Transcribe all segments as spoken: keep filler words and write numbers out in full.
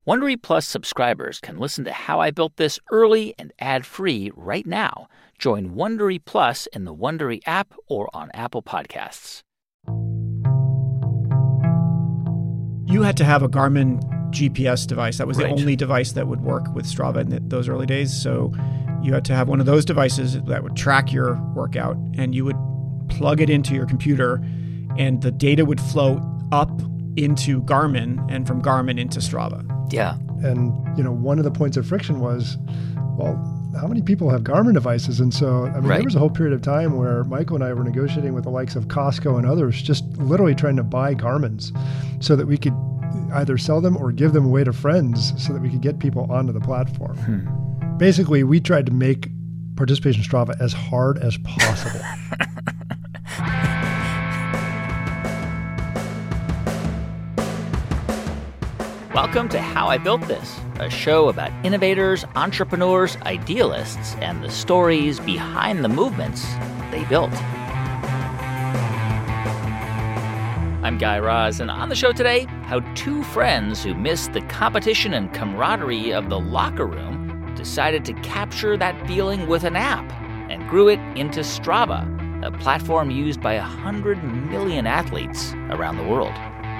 Wondery Plus subscribers can listen to How I Built This early and ad-free right now. Join Wondery Plus in the Wondery app or on Apple Podcasts. You had to have a Garmin G P S device. That was the Right. only device that would work with Strava in th- those early days. So you had to have one of those devices that would track your workout, and you would plug it into your computer, and the data would flow up into Garmin and from Garmin into Strava. Yeah. And, you know, one of the points of friction was, well, how many people have Garmin devices? And so, I mean, Right. there was a whole period of time where Michael and I were negotiating with the likes of Costco and others, just literally trying to buy Garmins so that we could either sell them or give them away to friends so that we could get people onto the platform. Hmm. Basically, we tried to make participation in Strava as hard as possible. Welcome to How I Built This, a show about innovators, entrepreneurs, idealists, and the stories behind the movements they built. I'm Guy Raz, and on the show today, how two friends who missed the competition and camaraderie of the locker room decided to capture that feeling with an app and grew it into Strava, a platform used by one hundred million athletes around the world.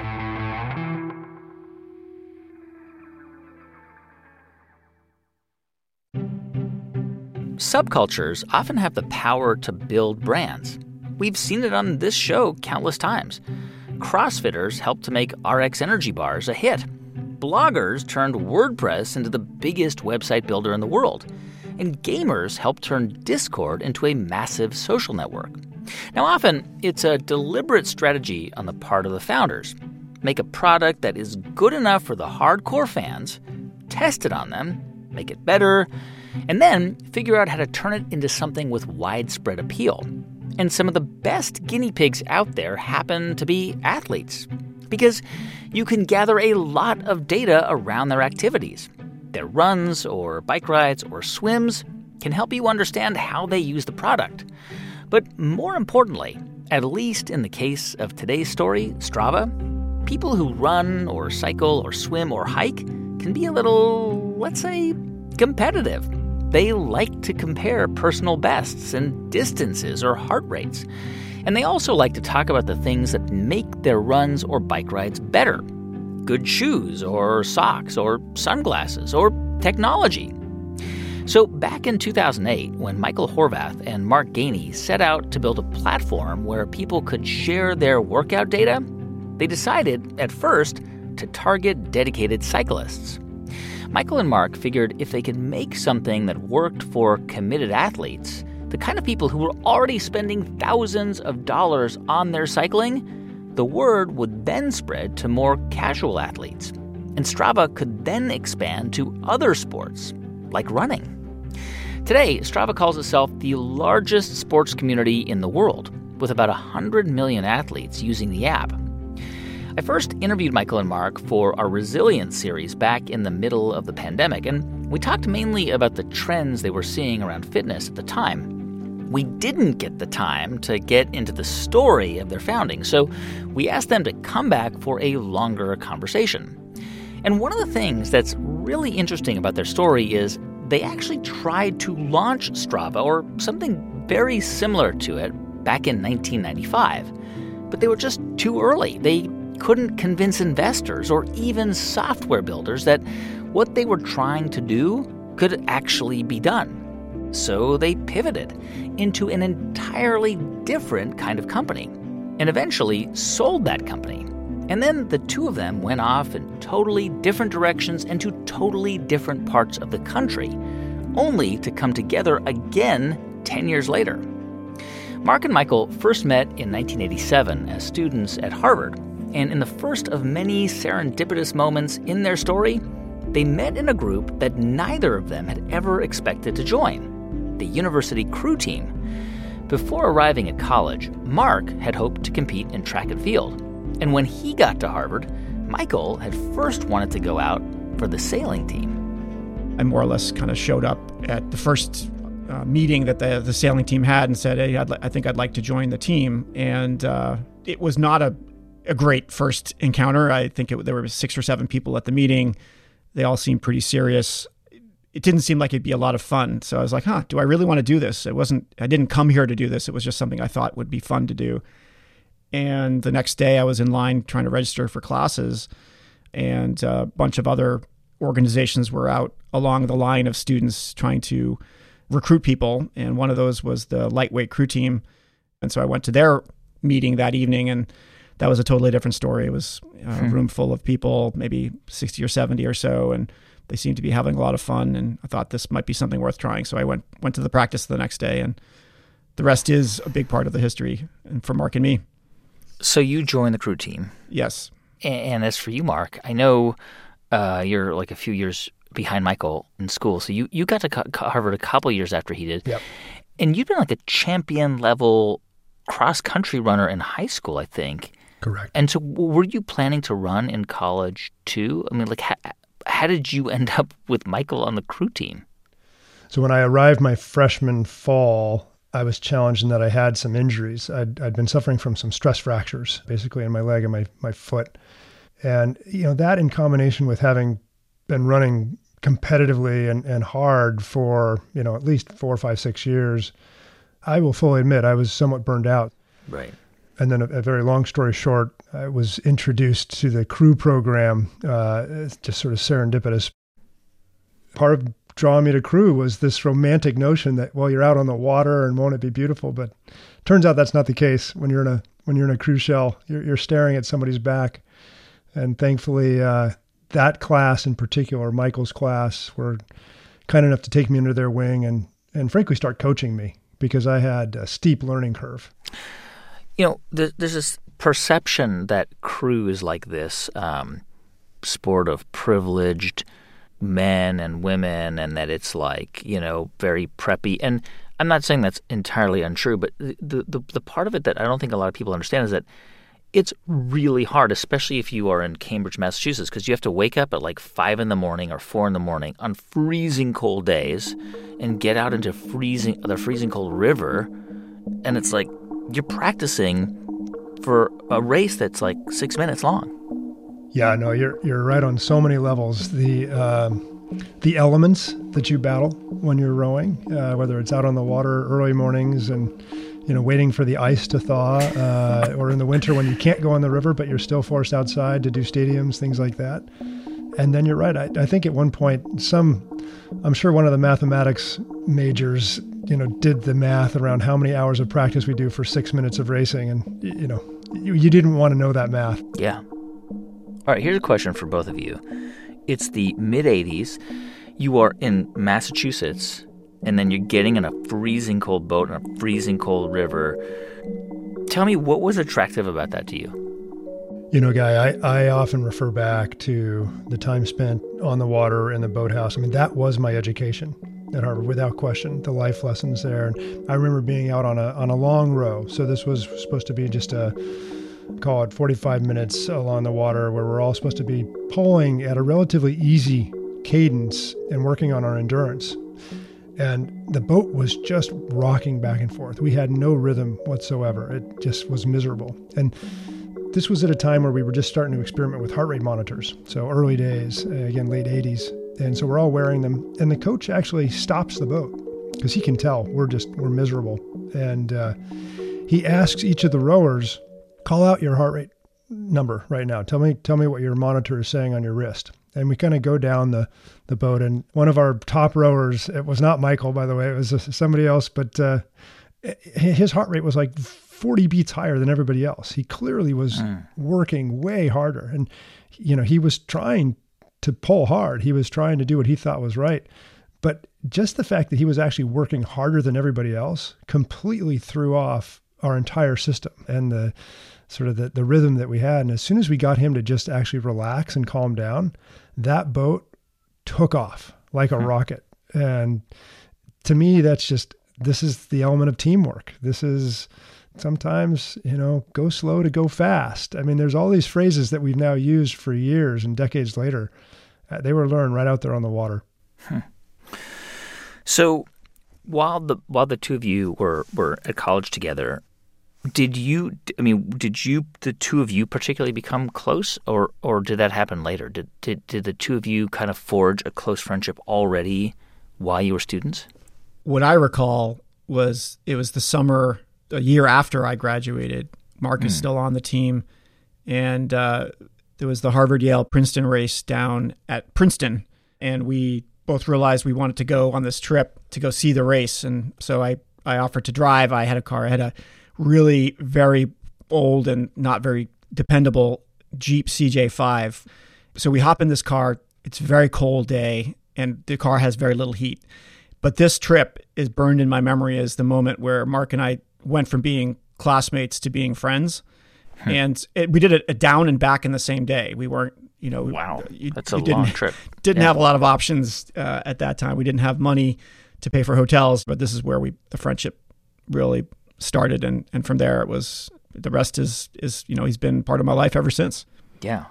Subcultures often have the power to build brands. We've seen it on this show countless times. CrossFitters helped to make R X Energy bars a hit. Bloggers turned WordPress into the biggest website builder in the world. And gamers helped turn Discord into a massive social network. Now, often, it's a deliberate strategy on the part of the founders. Make a product that is good enough for the hardcore fans, test it on them, make it better, and then figure out how to turn it into something with widespread appeal. And some of the best guinea pigs out there happen to be athletes, because you can gather a lot of data around their activities. Their runs or bike rides or swims can help you understand how they use the product. But more importantly, at least in the case of today's story, Strava, people who run or cycle or swim or hike can be a little, let's say, competitive. They like to compare personal bests and distances or heart rates. And they also like to talk about the things that make their runs or bike rides better. Good shoes or socks or sunglasses or technology. So back in two thousand eight, when Michael Horvath and Mark Gainey set out to build a platform where people could share their workout data, they decided at first to target dedicated cyclists. Michael and Mark figured if they could make something that worked for committed athletes, the kind of people who were already spending thousands of dollars on their cycling, the word would then spread to more casual athletes. And Strava could then expand to other sports, like running. Today, Strava calls itself the largest sports community in the world, with about one hundred million athletes using the app. I first interviewed Michael and Mark for our Resilience series back in the middle of the pandemic, and we talked mainly about the trends they were seeing around fitness at the time. We didn't get the time to get into the story of their founding, so we asked them to come back for a longer conversation. And one of the things that's really interesting about their story is they actually tried to launch Strava, or something very similar to it, back in nineteen ninety-five. But they were just too early. They couldn't convince investors or even software builders that what they were trying to do could actually be done. So they pivoted into an entirely different kind of company and eventually sold that company. And then the two of them went off in totally different directions and to totally different parts of the country, only to come together again ten years later. Mark and Michael first met in nineteen eighty-seven as students at Harvard. And in the first of many serendipitous moments in their story, they met in a group that neither of them had ever expected to join, the university crew team. Before arriving at college, Mark had hoped to compete in track and field. And when he got to Harvard, Michael had first wanted to go out for the sailing team. I more or less kind of showed up at the first uh, meeting that the, the sailing team had and said, hey, I'd li- I think I'd like to join the team. And uh, it was not a a great first encounter. I think it, there were six or seven people at the meeting. They all seemed pretty serious. It didn't seem like it'd be a lot of fun. So I was like, huh, do I really want to do this? It wasn't, I didn't come here to do this. It was just something I thought would be fun to do. And the next day I was in line trying to register for classes, and a bunch of other organizations were out along the line of students trying to recruit people. And one of those was the lightweight crew team. And so I went to their meeting that evening, and that was a totally different story. It was a hmm. room full of people, maybe sixty or seventy or so, and they seemed to be having a lot of fun. And I thought this might be something worth trying. So I went went to the practice the next day, and the rest is a big part of the history and for Mark and me. So you joined the crew team. Yes. And as for you, Mark, I know uh, you're like a few years behind Michael in school. So you, you got to Harvard a couple years after he did. Yep. And you've been like a champion level cross-country runner in high school, I think. Correct. And so were you planning to run in college too? I mean, like, how, how did you end up with Michael on the crew team? So when I arrived my freshman fall, I was challenged in that I had some injuries. I'd, I'd been suffering from some stress fractures, basically in my leg and my, my foot. And, you know, that in combination with having been running competitively and, and hard for, you know, at least four, five, six years, I will fully admit I was somewhat burned out. Right. And then a, a very long story short, I was introduced to the crew program, uh, just sort of serendipitous. Part of drawing me to crew was this romantic notion that, well, you're out on the water and won't it be beautiful? But turns out that's not the case. When you're in a when you're in a cruise shell, you're, you're staring at somebody's back. And thankfully, uh, that class in particular, Michael's class, were kind enough to take me under their wing and and frankly start coaching me, because I had a steep learning curve. You know, there's this perception that crew is like this um, sport of privileged men and women, and that it's like, you know, very preppy. And I'm not saying that's entirely untrue, but the, the the part of it that I don't think a lot of people understand is that it's really hard, especially if you are in Cambridge, Massachusetts, because you have to wake up at like five in the morning or four in the morning on freezing cold days and get out into freezing the freezing cold river. And it's like you're practicing for a race that's like six minutes long. Yeah, no, you're you're right on so many levels. The um, the elements that you battle when you're rowing, uh, whether it's out on the water early mornings and, you know, waiting for the ice to thaw, uh, or in the winter when you can't go on the river but you're still forced outside to do stadiums, things like that. And then you're right. I, I think at one point, some, I'm sure one of the mathematics majors, you know, did the math around how many hours of practice we do for six minutes of racing, and you know, you, you didn't want to know that math. Yeah. All right, here's a question for both of you. It's the mid-eighties. You are in Massachusetts, and then you're getting in a freezing cold boat in a freezing cold river. Tell me, what was attractive about that to you? You know, Guy, I, I often refer back to the time spent on the water in the boathouse. I mean, that was my education at Harvard, without question, the life lessons there. And I remember being out on a on a long row. So this was supposed to be just a, call it forty-five minutes along the water, where we're all supposed to be pulling at a relatively easy cadence and working on our endurance. And the boat was just rocking back and forth. We had no rhythm whatsoever. It just was miserable. And this was at a time where we were just starting to experiment with heart rate monitors. So early days, again, late eighties. And so we're all wearing them. And the coach actually stops the boat because he can tell we're just, we're miserable. And uh, he asks each of the rowers, call out your heart rate number right now. Tell me, tell me what your monitor is saying on your wrist. And we kind of go down the, the boat. And one of our top rowers, it was not Michael, by the way, it was somebody else, but uh, his heart rate was like forty beats higher than everybody else. He clearly was mm. working way harder. And, you know, he was trying to pull hard. He was trying to do what he thought was right. But just the fact that he was actually working harder than everybody else completely threw off our entire system and the sort of the, the rhythm that we had. And as soon as we got him to just actually relax and calm down, that boat took off like a mm. rocket. And to me, that's just, this is the element of teamwork. This is sometimes, you know, go slow to go fast. I mean, there's all these phrases that we've now used for years and decades later. Uh, they were learned right out there on the water. Hmm. So while the while the two of you were, were at college together, Did you, I mean, did you, the two of you particularly become close, or or did that happen later? Did, did, did the two of you kind of forge a close friendship already while you were students? What I recall was it was the summer, a year after I graduated. Mark is mm. still on the team. And uh, there was the Harvard-Yale Princeton race down at Princeton. And we both realized we wanted to go on this trip to go see the race. And so I, I offered to drive. I had a car. I had a really very old and not very dependable Jeep C J five. So we hop in this car. It's a very cold day, and the car has very little heat. But this trip is burned in my memory as the moment where Mark and I went from being classmates to being friends. Hmm. And it, we did it a down and back in the same day. We weren't, you know. Wow, you, that's a you long didn't, trip. Didn't yeah. have a lot of options uh, at that time. We didn't have money to pay for hotels, but this is where we the friendship really started. And, and from there, it was, the rest is, is, you know, he's been part of my life ever since. Yeah.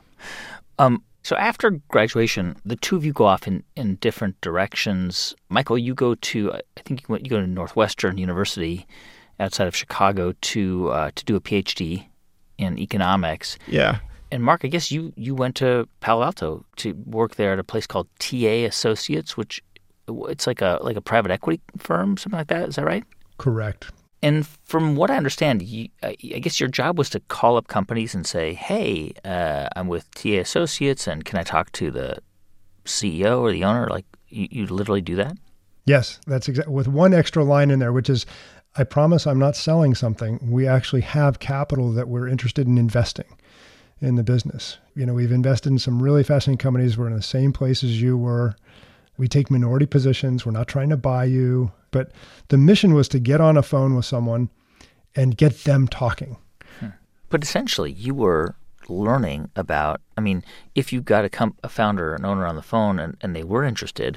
Um. So after graduation, the two of you go off in, in different directions. Michael, you go to, I think you, went, you go to Northwestern University outside of Chicago to uh, to do a PhD in economics. Yeah. And Mark, I guess you, you went to Palo Alto to work there at a place called T A Associates, which it's like a like a private equity firm, something like that. Is that right? Correct. And from what I understand, you, I guess your job was to call up companies and say, hey, uh, I'm with T A Associates, and can I talk to the C E O or the owner? Like, you, you literally do that? Yes, that's exactly, with one extra line in there, which is, I promise I'm not selling something. We actually have capital that we're interested in investing in the business. You know, we've invested in some really fascinating companies. We're in the same place as you were. We take minority positions. We're not trying to buy you. But the mission was to get on a phone with someone and get them talking. Hmm. But essentially, you were learning about, I mean, if you got a, comp, a founder, an owner on the phone and, and they were interested,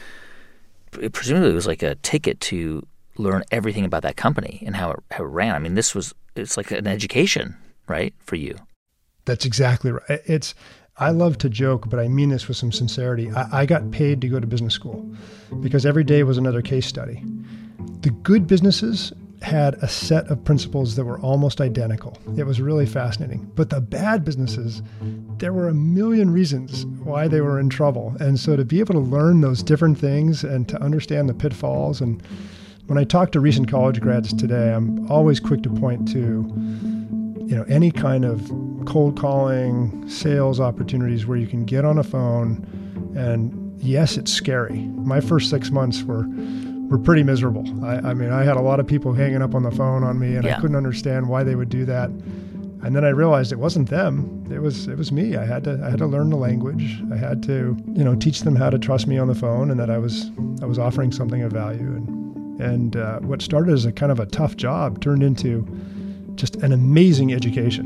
it presumably it was like a ticket to learn everything about that company and how it, how it ran. I mean, this was, it's like an education, right, for you? That's exactly right. It's, I love to joke, but I mean this with some sincerity. I, I got paid to go to business school because every day was another case study. The good businesses had a set of principles that were almost identical. It was really fascinating. But the bad businesses, there were a million reasons why they were in trouble. And so to be able to learn those different things and to understand the pitfalls, and when I talk to recent college grads today, I'm always quick to point to, you know, any kind of cold calling, sales opportunities where you can get on a phone. And yes, it's scary. My first six months were were pretty miserable. I, I mean, I had a lot of people hanging up on the phone on me, and yeah. I couldn't understand why they would do that. And then I realized it wasn't them; it was it was me. I had to I had to learn the language. I had to you know teach them how to trust me on the phone, and that I was I was offering something of value. And and uh, what started as a kind of a tough job turned into just an amazing education.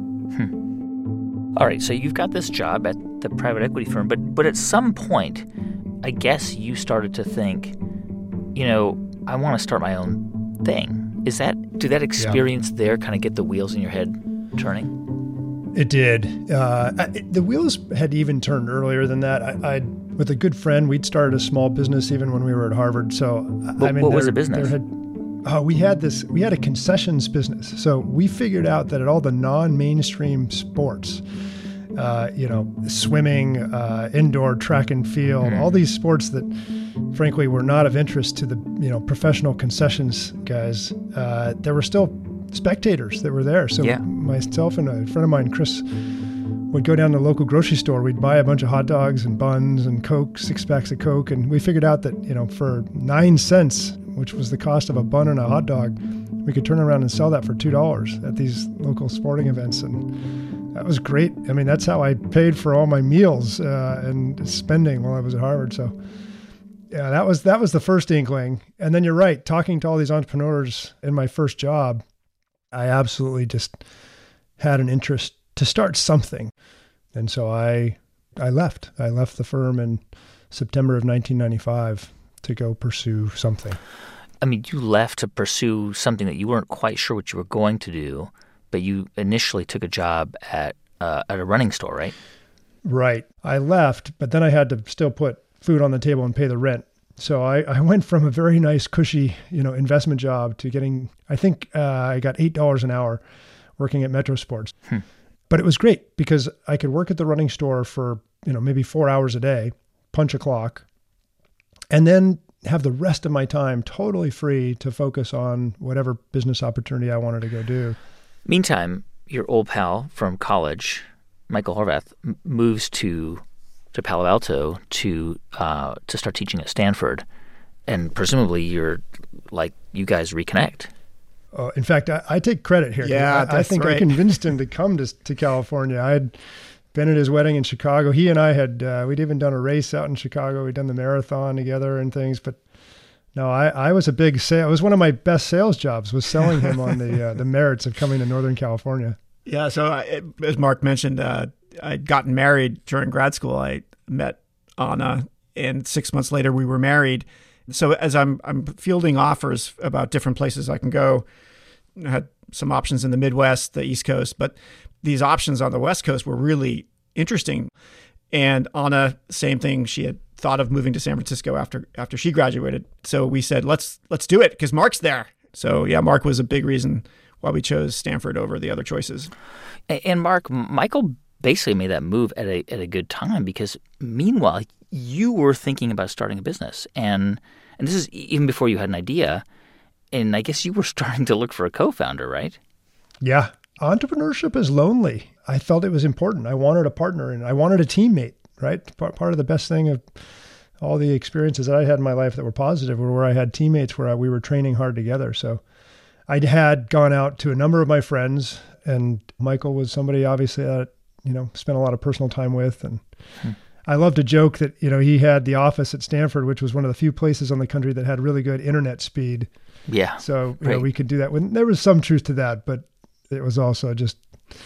Hmm. All right, so you've got this job at the private equity firm, but but at some point, I guess you started to think, you know, I want to start my own thing. Is that, did that experience yeah. there kind of get the wheels in your head turning? It did. Uh, it, the wheels had even turned earlier than that. I, I'd, with a good friend, we'd started a small business even when we were at Harvard. So, what, I mean, what there, was the business? There had, Uh, we had this, we had a concessions business. So we figured out that at all the non-mainstream sports, uh, you know, swimming, uh, indoor track and field, mm. all these sports that frankly were not of interest to the, you know, professional concessions guys, uh, there were still spectators that were there. So yeah. myself and a friend of mine, Chris, would go down to the local grocery store. We'd buy a bunch of hot dogs and buns and Coke, six packs of Coke. And we figured out that, you know, for nine cents, which was the cost of a bun and a hot dog, we could turn around and sell that for two dollars at these local sporting events. And that was great. I mean, that's how I paid for all my meals uh, and spending while I was at Harvard. So yeah, that was, that was the first inkling. And then you're right, talking to all these entrepreneurs in my first job, I absolutely just had an interest to start something. And so I, I left, I left the firm in September of nineteen ninety-five to go pursue something. I mean, you left to pursue something that you weren't quite sure what you were going to do, but you initially took a job at uh, at a running store, right? Right. I left, but then I had to still put food on the table and pay the rent. So I, I went from a very nice, cushy, you know, investment job to getting, I think uh, I got eight dollars an hour working at Metro Sports. Hmm. But it was great because I could work at the running store for, you know, maybe four hours a day, punch a clock, and then have the rest of my time totally free to focus on whatever business opportunity I wanted to go do. Meantime, your old pal from college, Michael Horvath, m- moves to to Palo Alto to uh, to start teaching at Stanford, and presumably you're like you guys reconnect. Uh, in fact, I, I take credit here. Yeah, I, I think right. I convinced him to come to to California. I had been at his wedding in Chicago. He and I had uh, we'd even done a race out in Chicago. We'd done the marathon together and things. But no, I, I was a big sale. It was one of my best sales jobs. Was selling him on the uh, the merits of coming to Northern California. Yeah. So I, as Mark mentioned, uh, I'd gotten married during grad school. I met Anna, and six months later we were married. So as I'm I'm fielding offers about different places I can go, I had some options in the Midwest, the East Coast, but these options on the West Coast were really interesting. And Anna, same thing. She had thought of moving to San Francisco after after she graduated. So we said, let's let's do it because Mark's there. So yeah, Mark was a big reason why we chose Stanford over the other choices. And Mark, Michael basically made that move at a at a good time because meanwhile you were thinking about starting a business, and and this is even before you had an idea, and I guess you were starting to look for a co-founder, right? Yeah, entrepreneurship is lonely. I felt it was important. I wanted a partner and I wanted a teammate. Right, part part of the best thing of all the experiences that I had in my life that were positive were where I had teammates where I, we were training hard together. So I had gone out to a number of my friends, and Michael was somebody obviously that you know spent a lot of personal time with, and hmm. I love to joke that you know he had the office at Stanford, which was one of the few places on the country that had really good internet speed. Yeah, so you right. know we could do that. When there was some truth to that, but it was also just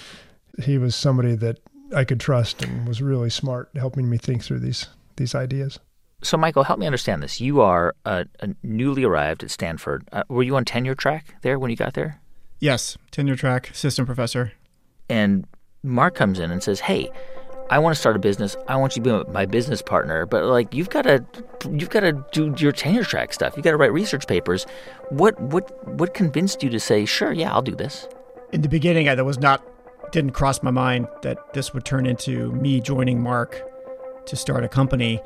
he was somebody that I could trust and was really smart, helping me think through these these ideas. So, Michael, help me understand this. You are a, a newly arrived at Stanford. Uh, were you on tenure track there when you got there? Yes, tenure track, assistant professor. And Mark comes in and says, "Hey, I want to start a business. I want you to be my business partner, but like you've got to you've got to do your tenure track stuff. You've got to write research papers." What what what convinced you to say, "Sure, yeah, I'll do this"? In the beginning, I that was not. didn't cross my mind that this would turn into me joining Mark to start a company.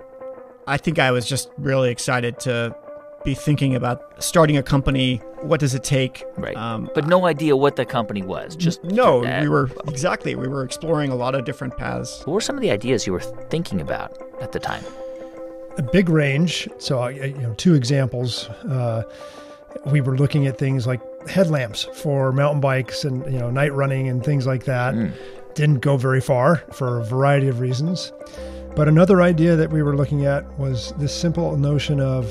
I think I was just really excited to be thinking about starting a company. What does it take? Right. Um, but no idea what the company was. Just no, we were exactly. We were exploring a lot of different paths. What were some of the ideas you were thinking about at the time? A big range. So, you know, two examples. Uh, we were looking at things like headlamps for mountain bikes and, you know, night running and things like that. Mm. Didn't go very far for a variety of reasons. But another idea that we were looking at was this simple notion of,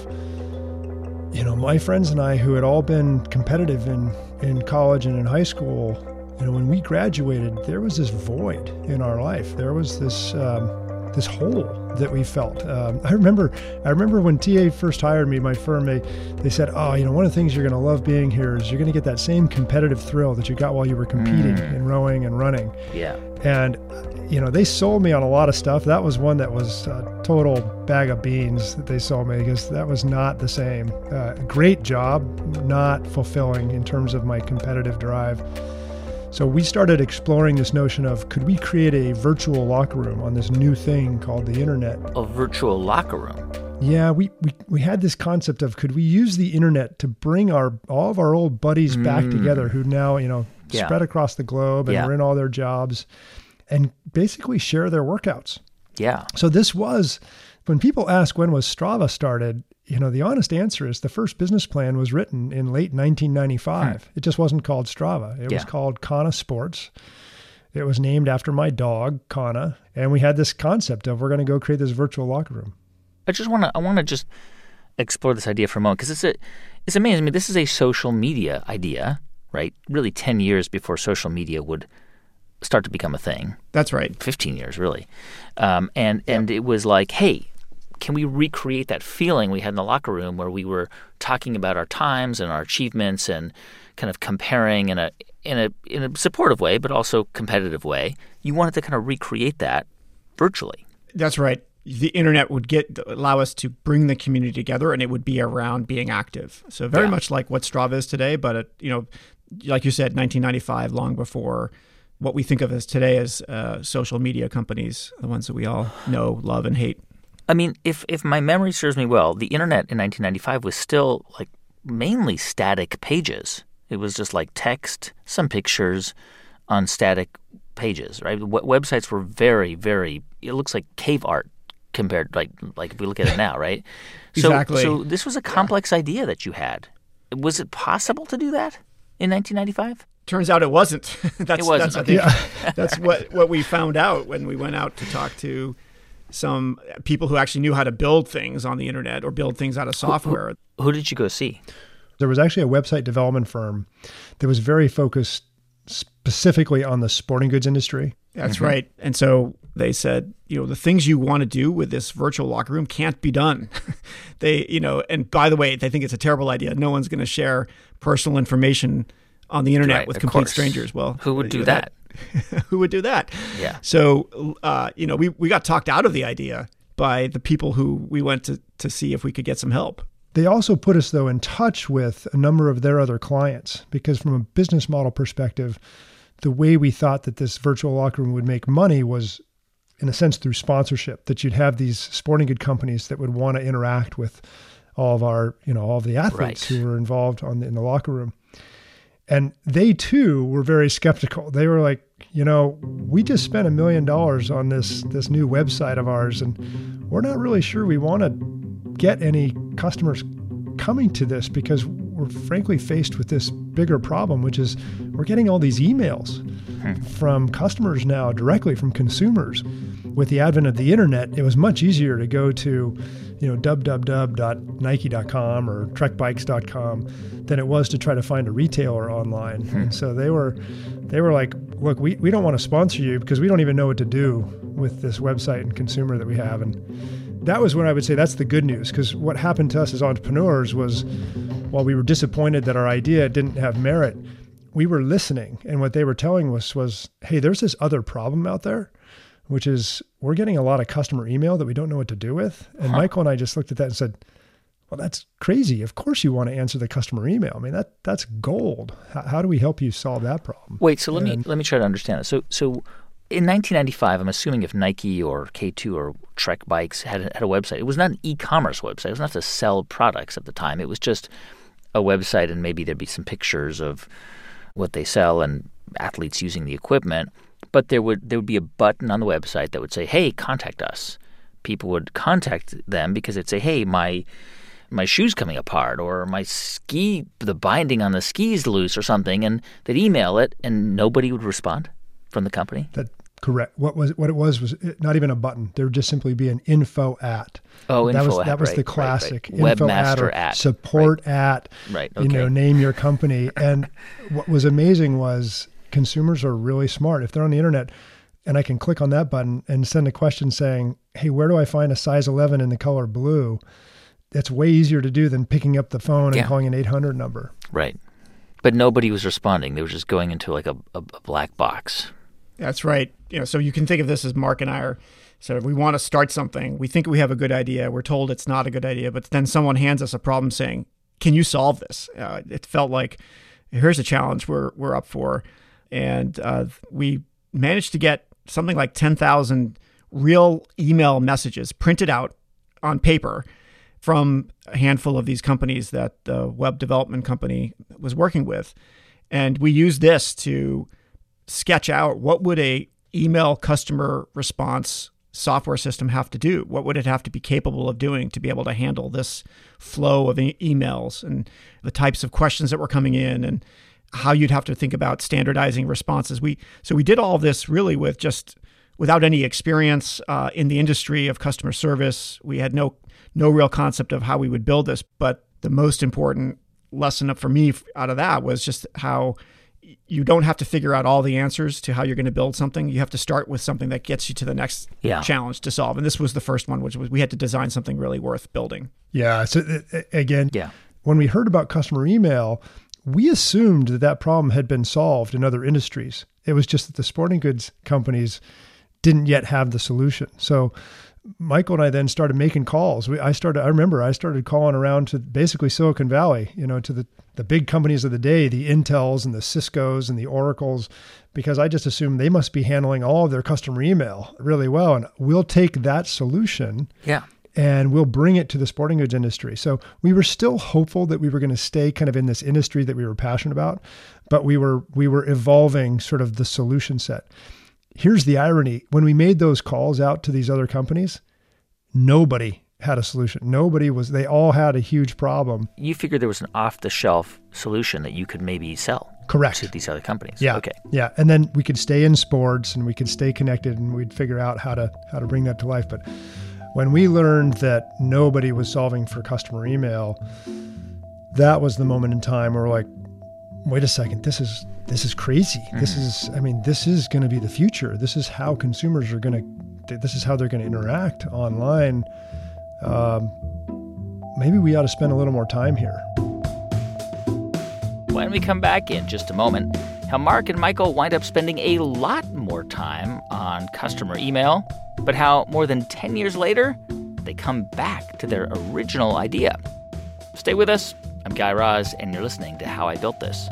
you know, my friends and I who had all been competitive in, in college and in high school, you know, when we graduated, there was this void in our life. There was this um, this hole that we felt. Um, I remember I remember when T A first hired me, my firm, they, they said, oh, you know, one of the things you're going to love being here is you're going to get that same competitive thrill that you got while you were competing mm. in rowing and running. Yeah. And, you know, they sold me on a lot of stuff. That was one that was a total bag of beans that they sold me because that was not the same. Uh, great job, not fulfilling in terms of my competitive drive. So we started exploring this notion of, could we create a virtual locker room on this new thing called the internet? A virtual locker room? Yeah, we, we, we had this concept of, could we use the internet to bring our all of our old buddies mm. back together who now, you know, yeah. spread across the globe and yeah. are in all their jobs and basically share their workouts. Yeah. So this was, when people ask when was Strava started, you know, the honest answer is the first business plan was written in late nineteen ninety-five. Hmm. It just wasn't called Strava. It yeah. was called Kana Sports. It was named after my dog, Kana. And we had this concept of we're going to go create this virtual locker room. I just want to, I want to just explore this idea for a moment because it's a, it's amazing. I mean, this is a social media idea, right? Really ten years before social media would start to become a thing. That's right. fifteen years, really. Um, and, and yeah. it was like, hey, can we recreate that feeling we had in the locker room where we were talking about our times and our achievements and kind of comparing in a in a in a supportive way, but also competitive way? You wanted to kind of recreate that virtually. That's right. the internet would get allow us to bring the community together, and it would be around being active. So very Yeah. much like what Strava is today, but it, you know, like you said, nineteen ninety-five, long before what we think of as today as uh, social media companies, the ones that we all know, love, and hate. I mean, if if my memory serves me well, the internet in nineteen ninety-five was still like mainly static pages. It was just like text, some pictures on static pages, right? W- websites were very, very, it looks like cave art compared, like like if we look at it now, right? Exactly. So, so this was a complex idea that you had. Was it possible to do that in nineteen ninety-five? Turns out it wasn't. that's, It wasn't, That's, I okay. think, yeah. that's what, what we found out when we went out to talk to some people who actually knew how to build things on the internet or build things out of software. Who, who did you go see? There was actually a website development firm that was very focused specifically on the sporting goods industry. That's Mm-hmm. right. And so they said, you know, the things you want to do with this virtual locker room can't be done. they, you know, and by the way, they think it's a terrible idea. No one's going to share personal information on the internet Right, with of complete course. strangers. Well, Who would you do know, that? Who would do that? Yeah. So, uh, you know, we, we got talked out of the idea by the people who we went to, to see if we could get some help. They also put us, though, in touch with a number of their other clients, because from a business model perspective, the way we thought that this virtual locker room would make money was, in a sense, through sponsorship, that you'd have these sporting good companies that would want to interact with all of our, you know, all of the athletes Right. who were involved on the, in the locker room. And they too were very skeptical. They were like, you know, we just spent a million dollars on this this new website of ours, and we're not really sure we want to get any customers coming to this, because we're frankly faced with this bigger problem, which is we're getting all these emails from customers now directly from consumers. With the advent of the internet, it was much easier to go to, you know, w w w dot nike dot com or trek bikes dot com than it was to try to find a retailer online. And so they were they were like, look, we, we don't want to sponsor you because we don't even know what to do with this website and consumer that we have. And that was when I would say that's the good news, because what happened to us as entrepreneurs was, while we were disappointed that our idea didn't have merit, we were listening. And what they were telling us was, hey, there's this other problem out there, which is we're getting a lot of customer email that we don't know what to do with. And Huh. Michael and I just looked at that and said, well, that's crazy. Of course you want to answer the customer email. I mean, that that's gold. How, how do we help you solve that problem? Wait, so let me And- let me try to understand it. So so in nineteen ninety-five, I'm assuming if Nike or K two or Trek Bikes had a, had a website, it was not an e-commerce website. It was not to sell products at the time. It was just a website, and maybe there'd be some pictures of what they sell and athletes using the equipment. But there would there would be a button on the website that would say, "Hey, contact us." People would contact them because it'd say, "Hey, my my shoe's coming apart," or my ski, the binding on the ski's loose or something, and they'd email it, and nobody would respond from the company. That correct. What was what it was was not even a button. There would just simply be an info at. Oh, that info was at, that was right, the right, classic right. info Webmaster or at, support at. Right, You know, okay. name your company. And what was amazing was consumers are really smart. If they're on the internet, and I can click on that button and send a question saying, "Hey, where do I find a size eleven in the color blue?" That's way easier to do than picking up the phone Yeah. and calling an eight hundred number. Right. But nobody was responding. They were just going into like a, a, a black box. That's right. You know, so you can think of this as Mark and I are. So if we want to start something, we think we have a good idea. We're told it's not a good idea, but then someone hands us a problem saying, "Can you solve this?" Uh, it felt like here's a challenge we're we're up for, and uh, we managed to get something like ten thousand real email messages printed out on paper from a handful of these companies that the web development company was working with, and we used this to sketch out what would a email customer response software system have to do? What would it have to be capable of doing to be able to handle this flow of e- emails and the types of questions that were coming in, and how you'd have to think about standardizing responses? We so we did all this really with just without any experience uh, in the industry of customer service. We had no no real concept of how we would build this. But the most important lesson for me out of that was just how you don't have to figure out all the answers to how you're going to build something. You have to start with something that gets you to the next Yeah. challenge to solve. And this was the first one, which was we had to design something really worth building. Yeah. So uh, again, Yeah. when we heard about customer email, we assumed that that problem had been solved in other industries. It was just that the sporting goods companies didn't yet have the solution. So Michael and I then started making calls. We, I started, I remember I started calling around to basically Silicon Valley, you know, to the, the big companies of the day, the Intels and the Ciscos and the Oracles, because I just assumed they must be handling all of their customer email really well. And we'll take that solution yeah. and we'll bring it to the sporting goods industry. So we were still hopeful that we were going to stay kind of in this industry that we were passionate about, but we were, we were evolving sort of the solution set. Here's the irony. When we made those calls out to these other companies, nobody had a solution. Nobody was, they all had a huge problem. You figured there was an off-the-shelf solution that you could maybe sell. Correct. To these other companies. Yeah. Okay. Yeah. And then we could stay in sports and we could stay connected and we'd figure out how to, how to bring that to life. But when we learned that nobody was solving for customer email, that was the moment in time where we're like, wait a second, this is, this is crazy. Mm-hmm. This is, I mean, this is going to be the future. This is how consumers are going to, this is how they're going to interact online. Um, maybe we ought to spend a little more time here. When we come back in just a moment, how Mark and Michael wind up spending a lot more time on customer email, but how more than ten years later, they come back to their original idea. Stay with us. I'm Guy Raz, and you're listening to How I Built This.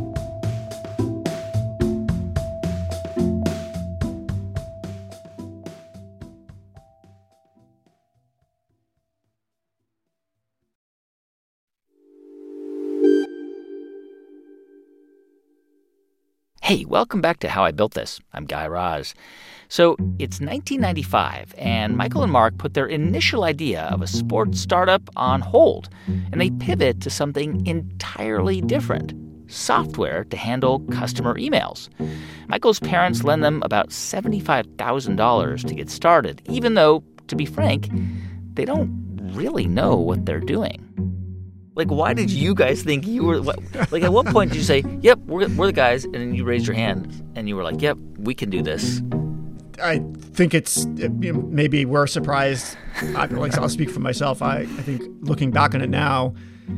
Hey, welcome back to How I Built This. I'm Guy Raz. So it's nineteen ninety-five, and Michael and Mark put their initial idea of a sports startup on hold, and they pivot to something entirely different, software to handle customer emails. Michael's parents lend them about seventy-five thousand dollars to get started, even though, to be frank, they don't really know what they're doing. Like, why did you guys think you were, what, like, at what point did you say, yep, we're, we're the guys, and then you raised your hand, and you were like, yep, we can do this? I think it's, you know, maybe we're surprised. I, like, I'll speak for myself. I, I think looking back on it now,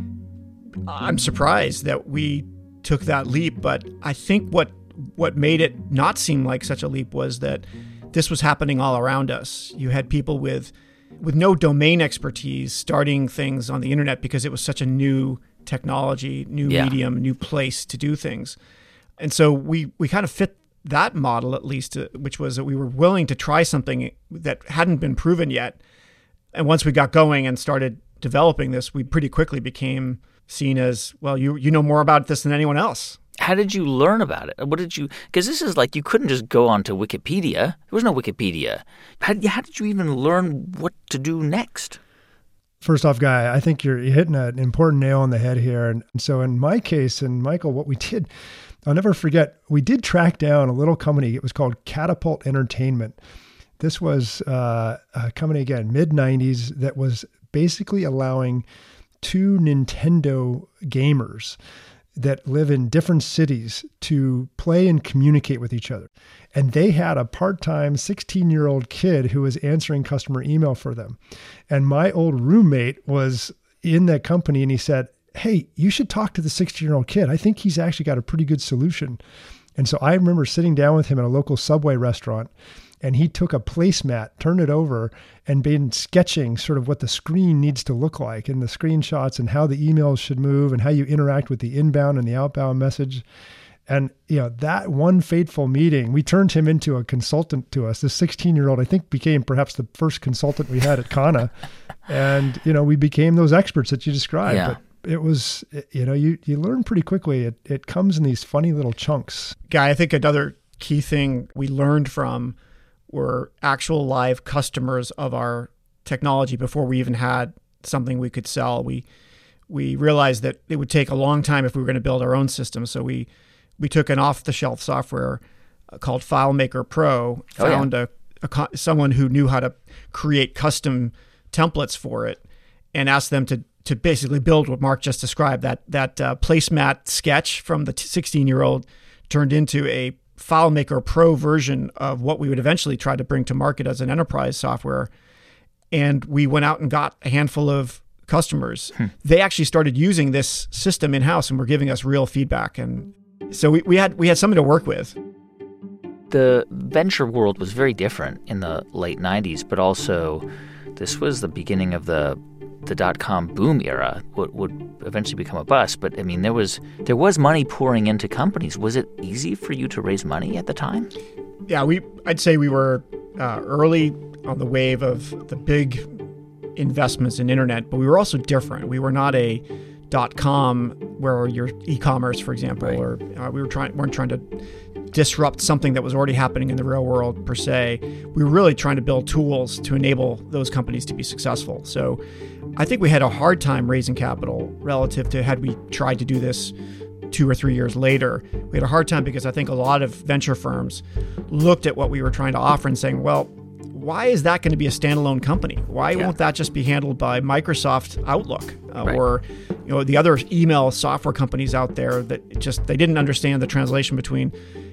I'm surprised that we took that leap. But I think what what made it not seem like such a leap was that this was happening all around us. You had people with with no domain expertise starting things on the internet because it was such a new technology, new yeah. medium, new place to do things. And so we, we kind of fit that model, at least, uh, which was that we were willing to try something that hadn't been proven yet. And once we got going and started developing this, we pretty quickly became seen as, well, you you know more about this than anyone else. How did you learn about it? What did you, because this is like, you couldn't just go onto Wikipedia. There was no Wikipedia. How, how did you even learn what to do next? First off, Guy, I think you're hitting an important nail on the head here. And so in my case, and Michael, what we did, I'll never forget, we did track down a little company. It was called Catapult Entertainment. This was uh, a company, again, mid nineties, that was basically allowing two Nintendo gamers that live in different cities to play and communicate with each other. And they had a part-time sixteen-year-old kid who was answering customer email for them. And my old roommate was in that company and he said, hey, you should talk to the sixteen-year-old kid. I think he's actually got a pretty good solution. And so I remember sitting down with him at a local Subway restaurant, and he took a placemat, turned it over, and been sketching sort of what the screen needs to look like and the screenshots and how the emails should move and how you interact with the inbound and the outbound message. And, you know, that one fateful meeting, we turned him into a consultant to us. This sixteen-year-old, I think, became perhaps the first consultant we had at Kana. And, you know, we became those experts that you described. Yeah. But it was, you know, you, you learn pretty quickly. It, it comes in these funny little chunks. Guy, I think another key thing we learned from were actual live customers of our technology before we even had something we could sell. We we realized that it would take a long time if we were going to build our own system. So we we took an off-the-shelf software called FileMaker Pro, found oh, yeah. a, a someone who knew how to create custom templates for it, and asked them to to basically build what Mark just described. That that uh, placemat sketch from the sixteen-year-old turned into a FileMaker Pro version of what we would eventually try to bring to market as an enterprise software. And we went out and got a handful of customers. Hmm. They actually started using this system in-house and were giving us real feedback. And so we, we had we had something to work with. the venture world was very different in the late nineties, but also this was the beginning of the the dot-com boom era, what would eventually become a bust. But, I mean, there was there was money pouring into companies. Was it easy for you to raise money at the time? Yeah, we. I'd say we were uh, early on the wave of the big investments in internet, but we were also different. We were not a dot-com where you're e-commerce, for example, right. or uh, we were trying weren't trying to disrupt something that was already happening in the real world per se. We were really trying to build tools to enable those companies to be successful. So I think we had a hard time raising capital relative to had we tried to do this two or three years later. We had a hard time because I think a lot of venture firms looked at what we were trying to offer and saying, well, why is that going to be a standalone company? Why yeah. won't that just be handled by Microsoft Outlook uh, right. or you know the other email software companies out there that just they didn't understand the translation between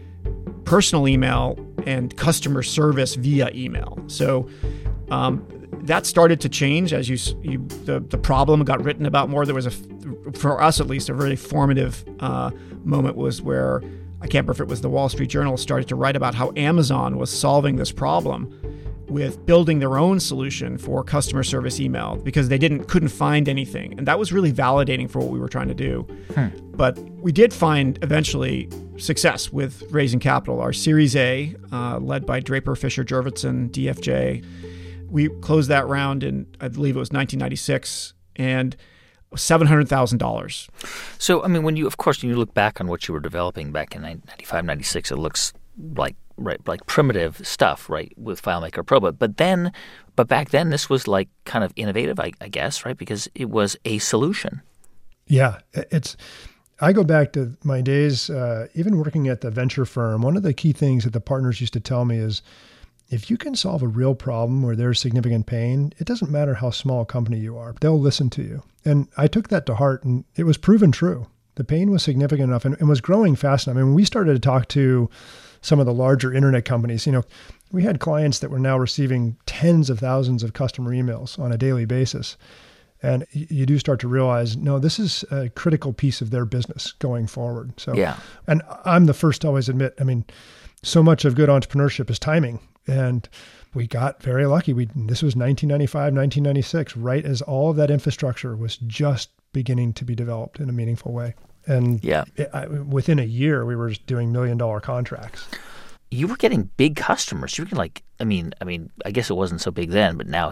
personal email and customer service via email. So um, that started to change as you, you the, the problem got written about more. There was a, for us at least, a really formative uh, moment was where, I can't remember if it was the Wall Street Journal, started to write about how Amazon was solving this problem with building their own solution for customer service email because they didn't couldn't find anything. And that was really validating for what we were trying to do. Hmm. But we did find eventually success with raising capital. Our Series A, uh, led by Draper Fisher Jurvetson, D F J, we closed that round in, I believe it was nineteen ninety-six, and seven hundred thousand dollars. So, I mean, when you, of course, when you look back on what you were developing back in ninety-five, ninety-six, it looks like right, like primitive stuff, right, with FileMaker Pro. But, but then, but back then, this was like kind of innovative, I, I guess, right, because it was a solution. Yeah, it's. I go back to my days, uh, even working at the venture firm. One of the key things that the partners used to tell me is, if you can solve a real problem where there's significant pain, it doesn't matter how small a company you are, they'll listen to you. And I took that to heart, and it was proven true. The pain was significant enough and, and was growing fast enough. I mean, when we started to talk to some of the larger internet companies, you know, we had clients that were now receiving tens of thousands of customer emails on a daily basis. And you do start to realize, no, this is a critical piece of their business going forward. So, yeah. And I'm the first to always admit, I mean, so much of good entrepreneurship is timing. And we got very lucky. We This was nineteen ninety-five, nineteen ninety-six, right as all of that infrastructure was just beginning to be developed in a meaningful way. And yeah. it, I, within a year, we were doing million dollar contracts. You were getting big customers. You were getting like, I mean, I mean, I guess it wasn't so big then, but now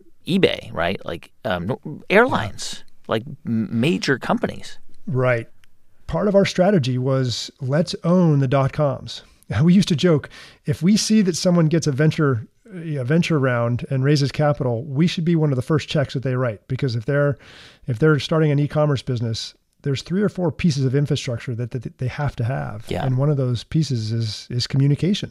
eBay, right? Like um, airlines, yeah. like major companies. Right. Part of our strategy was let's own the dot-coms. We used to joke, if we see that someone gets a venture a venture round and raises capital, we should be one of the first checks that they write. Because if they're if they're starting an e-commerce business, there's three or four pieces of infrastructure that, that they have to have. Yeah. And one of those pieces is is communication.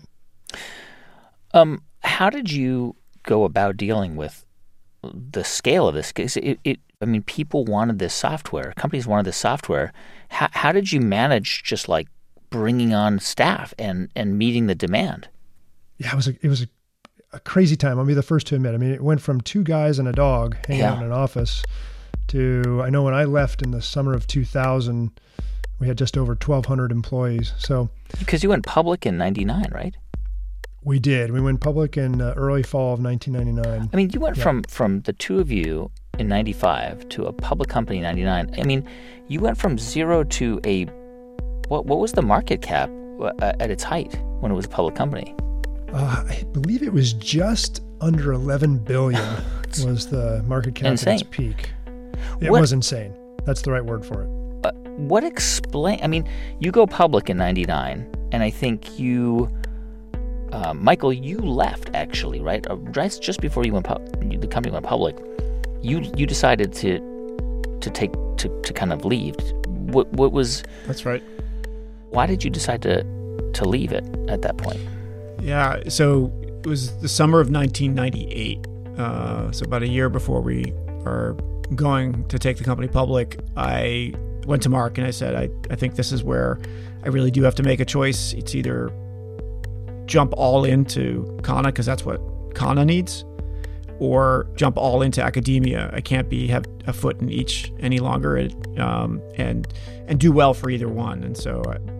Um, how did you go about dealing with the scale of this? It, it, I mean, people wanted this software. Companies wanted this software. How, how did you manage just like bringing on staff and, and meeting the demand? Yeah, it was a, it was a, a crazy time. I'll be the first to admit. I mean, it went from two guys and a dog hanging yeah. out in an office to, I know when I left in the summer of two thousand, we had just over twelve hundred employees. So because you went public in ninety-nine, right? We did. We went public in uh, early fall of nineteen ninety-nine. I mean, you went yeah. from from the two of you in ninety-five to a public company in ninety-nine. I mean, you went from zero to a what? What was the market cap at its height when it was a public company? Uh, I believe it was just under eleven billion was the market cap insane. At its peak. It what, was insane. That's the right word for it. Uh, what explain? I mean, you go public in ninety-nine, and I think you, uh, Michael, you left actually, right? Uh, right just before you went, pu- the company went public. You you decided to to take to, to kind of leave. What what was? That's right. Why did you decide to to leave it at that point? Yeah, so it was the summer of nineteen ninety-eight. Uh, so about a year before we are going to take the company public, I went to Mark and I said, I, I think this is where I really do have to make a choice. It's either jump all into Kana, because that's what Kana needs, or jump all into academia. I can't be have a foot in each any longer, it, um, and and do well for either one. And so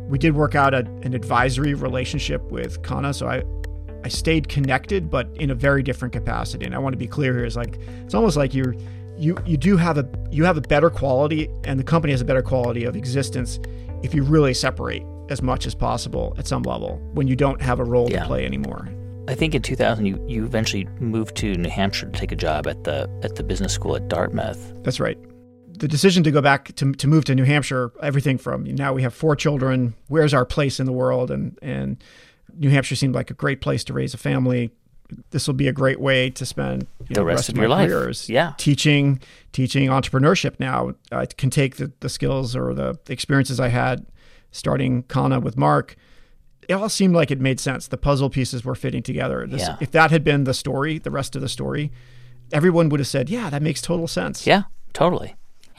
we did work out a, an advisory relationship with Kana, so I, I stayed connected, but in a very different capacity. And I want to be clear here: is like it's almost like you're, you you do have a you have a better quality, and the company has a better quality of existence if you really separate as much as possible at some level when you don't have a role yeah. to play anymore. I think in two thousand you, you eventually moved to New Hampshire to take a job at the at the business school at Dartmouth. That's right. The decision to go back to to move to New Hampshire, everything from now we have four children, where's our place in the world, and and New Hampshire seemed like a great place to raise a family. This will be a great way to spend you the know, rest, rest of, of your my life. Careers. Yeah, teaching teaching entrepreneurship now. I can take the, the skills or the experiences I had starting Kana with Mark. It all seemed like it made sense. The puzzle pieces were fitting together. This, yeah. If that had been the story, the rest of the story, everyone would have said, yeah, that makes total sense. Yeah, totally.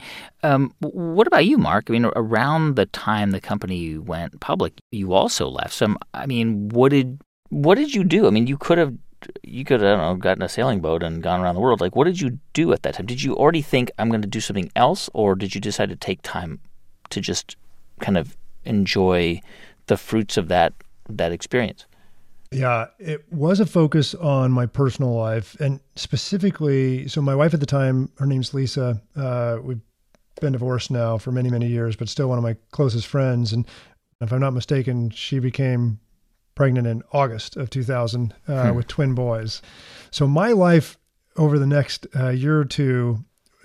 Um, what about you, Mark? I mean, around the time the company went public, you also left. So, I mean, what did what did you do? I mean, you could have, you could have, I don't know, gotten a sailing boat and gone around the world. Like, what did you do at that time? Did you already think, I'm going to do something else? Or did you decide to take time to just kind of enjoy the fruits of that that experience? Yeah, it was a focus on my personal life, and specifically, so my wife at the time, her name's Lisa. Uh, we've been divorced now for many, many years, but still one of my closest friends. And if I'm not mistaken, she became pregnant in August of two thousand uh, hmm. with twin boys. So my life over the next uh, year or two,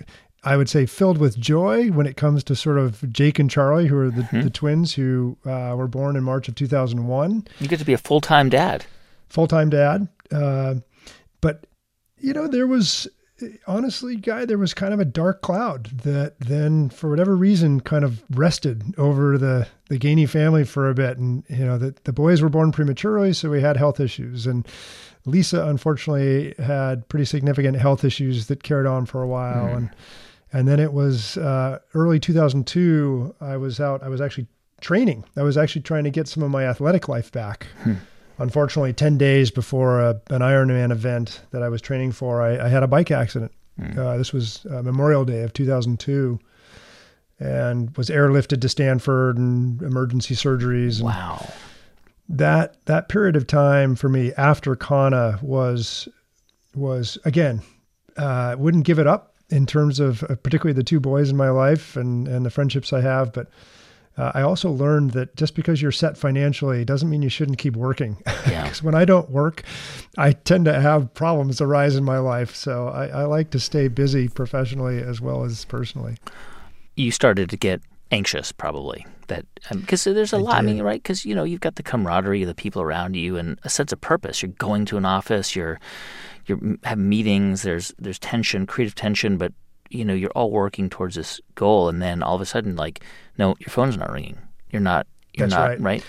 I would say filled with joy when it comes to sort of Jake and Charlie, who are the, mm-hmm. the twins who uh, were born in March of two thousand one. You get to be a full-time dad. Full-time dad. Uh, but, you know, there was, honestly, Guy, there was kind of a dark cloud that then, for whatever reason, kind of rested over the, the Gainey family for a bit. And, you know, the, the boys were born prematurely, so we had health issues. And Lisa, unfortunately, had pretty significant health issues that carried on for a while. Mm. And And then it was uh, early two thousand two, I was out, I was actually training. I was actually trying to get some of my athletic life back. Hmm. Unfortunately, ten days before a, an Ironman event that I was training for, I, I had a bike accident. Hmm. Uh, this was uh, Memorial Day of two thousand two, and was airlifted to Stanford and emergency surgeries. And wow. That, that period of time for me after Kana was, was again, uh, wouldn't give it up. In terms of uh, particularly the two boys in my life and, and the friendships I have. But uh, I also learned that just because you're set financially doesn't mean you shouldn't keep working. Yeah. Because when I don't work, I tend to have problems arise in my life. So I, I like to stay busy professionally as well as personally. You started to get anxious probably that because um, there's a I lot, did. I mean, right? Because, you know, you've got the camaraderie of the people around you and a sense of purpose. You're going to an office, you're you have meetings, there's there's tension, creative tension, but, you know, you're all working towards this goal. And then all of a sudden, like, no, your phone's not ringing. You're not, you're That's not, right. right?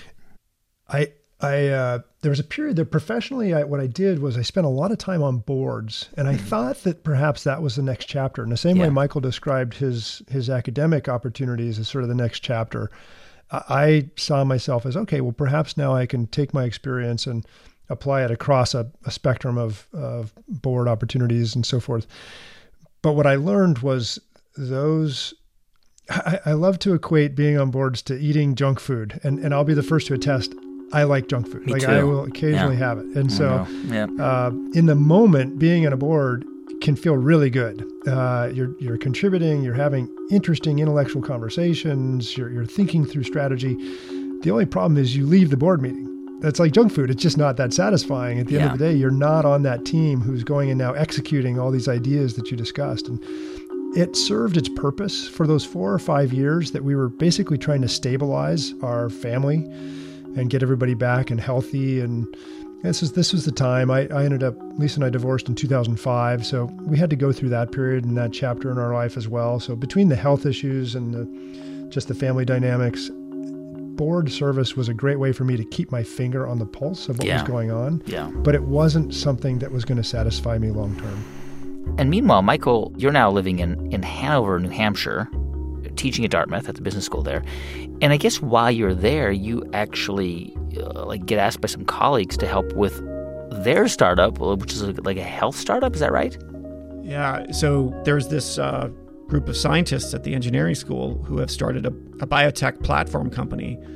I, I, uh, there was a period that professionally, I, what I did was I spent a lot of time on boards, and I mm-hmm. thought that perhaps that was the next chapter. In the same yeah. way Michael described his, his academic opportunities as sort of the next chapter, I, I saw myself as, okay, well, perhaps now I can take my experience and apply it across a, a spectrum of, of board opportunities and so forth. But what I learned was those, I, I love to equate being on boards to eating junk food. And, and I'll be the first to attest, I like junk food. Me like too. I will occasionally yeah. have it. And so yeah. uh, in the moment, being on a board can feel really good. Uh, you're, you're contributing, you're having interesting intellectual conversations, you're, you're thinking through strategy. The only problem is you leave the board meeting. That's like junk food. It's just not that satisfying. At the yeah. end of the day, you're not on that team who's going and now executing all these ideas that you discussed. And it served its purpose for those four or five years that we were basically trying to stabilize our family and get everybody back and healthy. And this is this was the time I, I ended up, Lisa and I divorced in two thousand five. So we had to go through that period and that chapter in our life as well. So between the health issues and the, just the family dynamics, board service was a great way for me to keep my finger on the pulse of what yeah. was going on. Yeah. But it wasn't something that was going to satisfy me long term. And meanwhile, Michael, you're now living in, in Hanover, New Hampshire, teaching at Dartmouth at the business school there. And I guess while you're there, you actually uh, like get asked by some colleagues to help with their startup, which is like a health startup. Is that right? Yeah. So there's this uh, group of scientists at the engineering school who have started a, a biotech platform company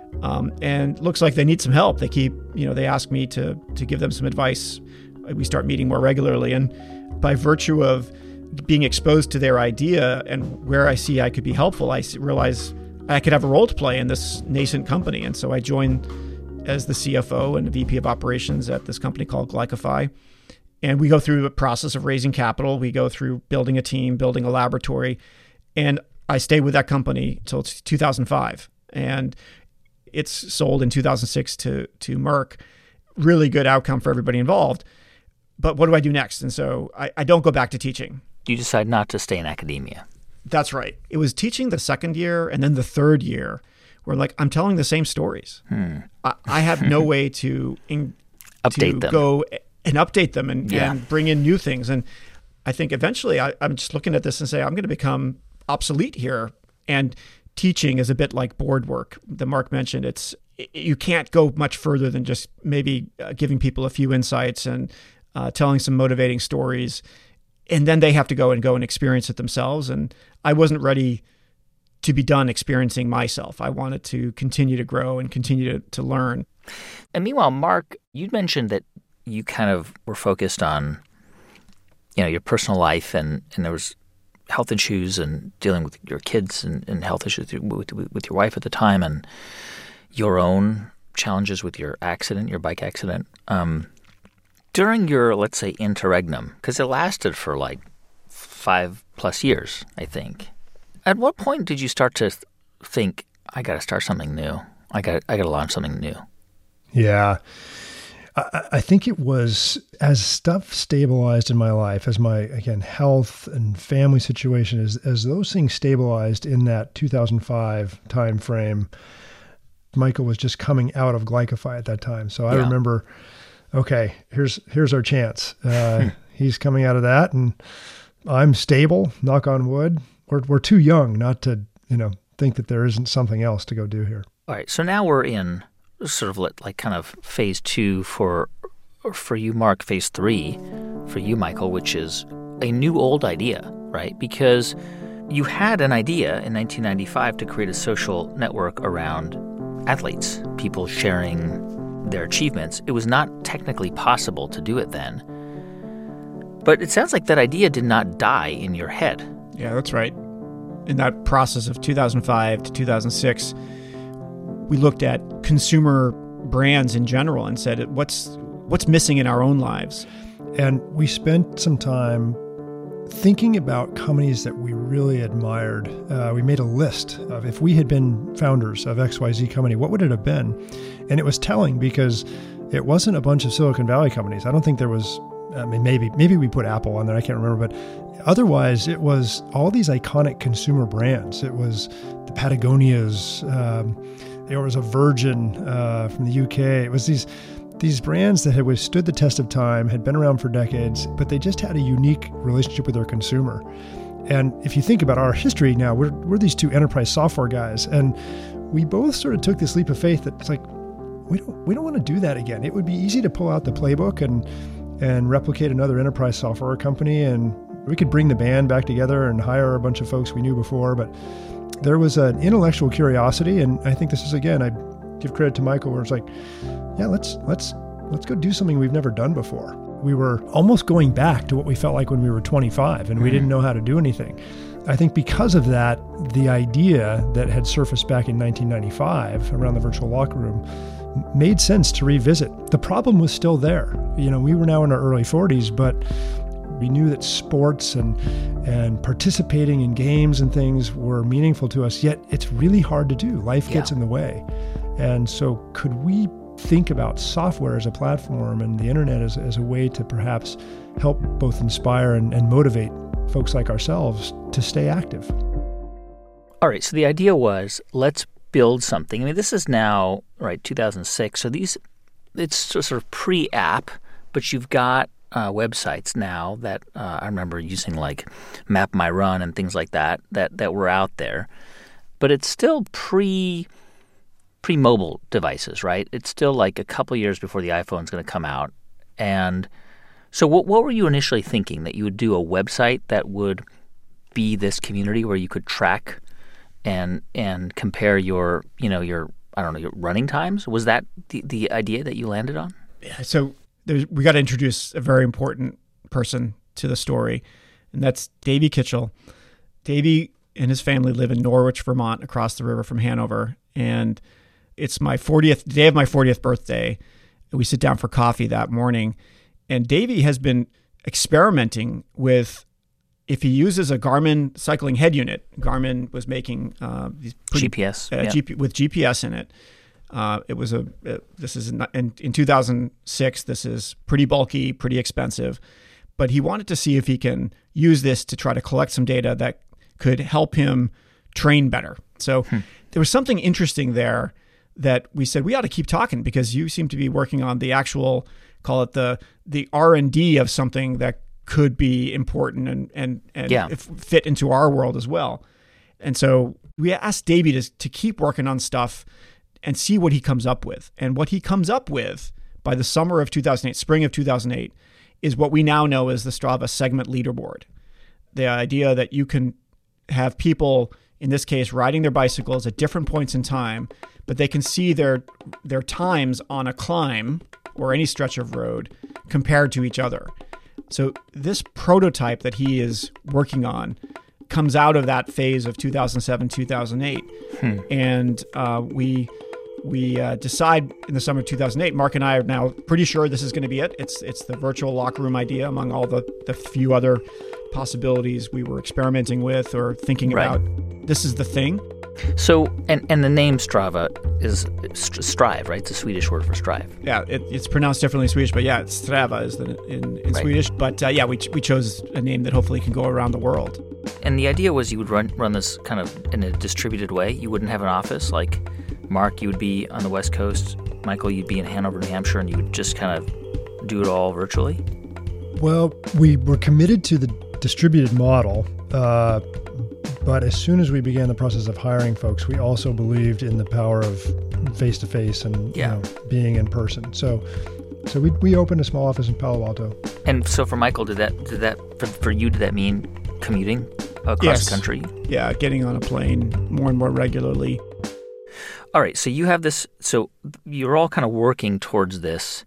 Um, and looks like they need some help. They keep, you know, they ask me to to give them some advice. We start meeting more regularly. And by virtue of being exposed to their idea and where I see I could be helpful, I realize I could have a role to play in this nascent company. And so I joined as the C F O and the V P of operations at this company called Glycify. And we go through a process of raising capital. We go through building a team, building a laboratory. And I stayed with that company until two thousand five. And it's sold in two thousand six to, to Merck. Really good outcome for everybody involved. But what do I do next? And so I, I don't go back to teaching. You decide not to stay in academia. That's right. It was teaching the second year and then the third year where like I'm telling the same stories. Hmm. I, I have no way to, in, update to them. go and update them and, yeah. and bring in new things. And I think eventually I, I'm just looking at this and say, I'm going to become obsolete here. And teaching is a bit like board work that Mark mentioned. It's you can't go much further than just maybe uh, giving people a few insights and uh, telling some motivating stories. And then they have to go and go and experience it themselves. And I wasn't ready to be done experiencing myself. I wanted to continue to grow and continue to, to learn. And meanwhile, Mark, you mentioned that you kind of were focused on, you know, your personal life and, and there was health issues and dealing with your kids and, and health issues with, with, with your wife at the time and your own challenges with your accident, your bike accident. Um, during your, let's say, interregnum, because it lasted for like five plus years, I think. At what point did you start to th- think, I got to start something new? I got I got to launch something new? Yeah. I, I think it was as stuff stabilized in my life, as my, again, health and family situation, as, as those things stabilized in that two thousand five time frame, Michael was just coming out of Glycify at that time. So I yeah. remember, okay, here's here's our chance. Uh, he's coming out of that and I'm stable, knock on wood. We're we're too young not to, you know, think that there isn't something else to go do here. All right. So now we're in sort of like kind of phase two for for you, Mark, phase three for you, Michael, which is a new old idea, right? Because you had an idea in nineteen ninety-five to create a social network around athletes, people sharing their achievements. It was not technically possible to do it then. But it sounds like that idea did not die in your head. Yeah, that's right. In that process of two thousand five to two thousand six, we looked at consumer brands in general and said, what's what's missing in our own lives? And we spent some time thinking about companies that we really admired. Uh, we made a list of if we had been founders of X Y Z company, what would it have been? And it was telling because it wasn't a bunch of Silicon Valley companies. I don't think there was, I mean, maybe maybe we put Apple on there. I can't remember. But otherwise, it was all these iconic consumer brands. It was the Patagonias. Um, there was a Virgin uh, from the U K. It was these these brands that had withstood the test of time, had been around for decades, but they just had a unique relationship with their consumer. And if you think about our history now, we're we're these two enterprise software guys, and we both sort of took this leap of faith that it's like, we don't we don't want to do that again. It would be easy to pull out the playbook and and replicate another enterprise software company, and we could bring the band back together and hire a bunch of folks we knew before. But there was an intellectual curiosity, and I think this is, again, I give credit to Michael, where it's like, yeah, let's let's let's go do something we've never done before. We were almost going back to what we felt like when we were twenty-five, and we didn't know how to do anything. I think because of that, the idea that had surfaced back in nineteen ninety-five around the virtual locker room made sense to revisit. The problem was still there. You know, we were now in our early forties, but we knew that sports and and participating in games and things were meaningful to us, yet it's really hard to do. Life gets yeah. in the way. And so could we think about software as a platform and the internet as, as a way to perhaps help both inspire and, and motivate folks like ourselves to stay active? All right, so the idea was, let's build something. I mean, this is now, right, two thousand six. So these, it's sort of pre-app, but you've got uh, websites now that uh, I remember using like Map My Run and things like that, that, that were out there. But it's still pre, pre-mobile devices, right? It's still like a couple years before the iPhone's going to come out. And so what what were you initially thinking? That you would do a website that would be this community where you could track and and compare your, you know, your I don't know, running times? Was that the, the idea that you landed on? Yeah, so there's, we got to introduce a very important person to the story, and that's Davy Kitchell. Davy and his family live in Norwich, Vermont, across the river from Hanover. And it's my fortieth, the day of my fortieth birthday. We sit down for coffee that morning. And Davy has been experimenting with, if he uses a Garmin cycling head unit, Garmin was making uh, these pretty, G P S uh, yeah. G P, with G P S in it. Uh, it was a, uh, this is in, in, in two thousand six, this is pretty bulky, pretty expensive. But he wanted to see if he can use this to try to collect some data that could help him train better. So hmm. there was something interesting there that we said, we ought to keep talking because you seem to be working on the actual, call it the the R and D of something that could be important and and, and yeah. fit into our world as well. And so we asked Davy to, to keep working on stuff and see what he comes up with. And what he comes up with by the summer of two thousand eight, spring of two thousand eight, is what we now know as the Strava segment leaderboard. The idea that you can have people, in this case, riding their bicycles at different points in time, but they can see their their times on a climb or any stretch of road compared to each other. So this prototype that he is working on comes out of that phase of two thousand seven, two thousand eight. Hmm. And uh, we we uh, decide in the summer of two thousand eight, Mark and I are now pretty sure this is going to be it. It's it's the virtual locker room idea among all the, the few other possibilities we were experimenting with or thinking right. about. This is the thing. So, and, and the name Strava is strive, right? It's a Swedish word for strive. Yeah, it, it's pronounced differently in Swedish, but yeah, it's Strava is the, in, in right. Swedish. But uh, yeah, we we chose a name that hopefully can go around the world. And the idea was you would run run this kind of in a distributed way. You wouldn't have an office. Like Mark, you would be on the West Coast. Michael, you'd be in Hanover, New Hampshire, and you would just kind of do it all virtually? Well, we were committed to the distributed model. Uh, But as soon as we began the process of hiring folks, we also believed in the power of face-to-face and yeah. you know, being in person. So so we we opened a small office in Palo Alto. And so for Michael, did that, did that for, for you, did that mean commuting across yes. the country? Yeah, getting on a plane more and more regularly. All right, so you have this, so you're all kind of working towards this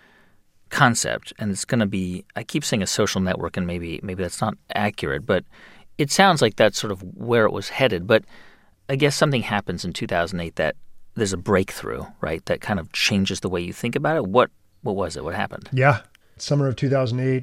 concept, and it's going to be, I keep saying a social network, and maybe maybe that's not accurate, but it sounds like that's sort of where it was headed. But I guess something happens in two thousand eight that there's a breakthrough, right, that kind of changes the way you think about it. What what was it? What happened? Yeah. Summer of two thousand eight,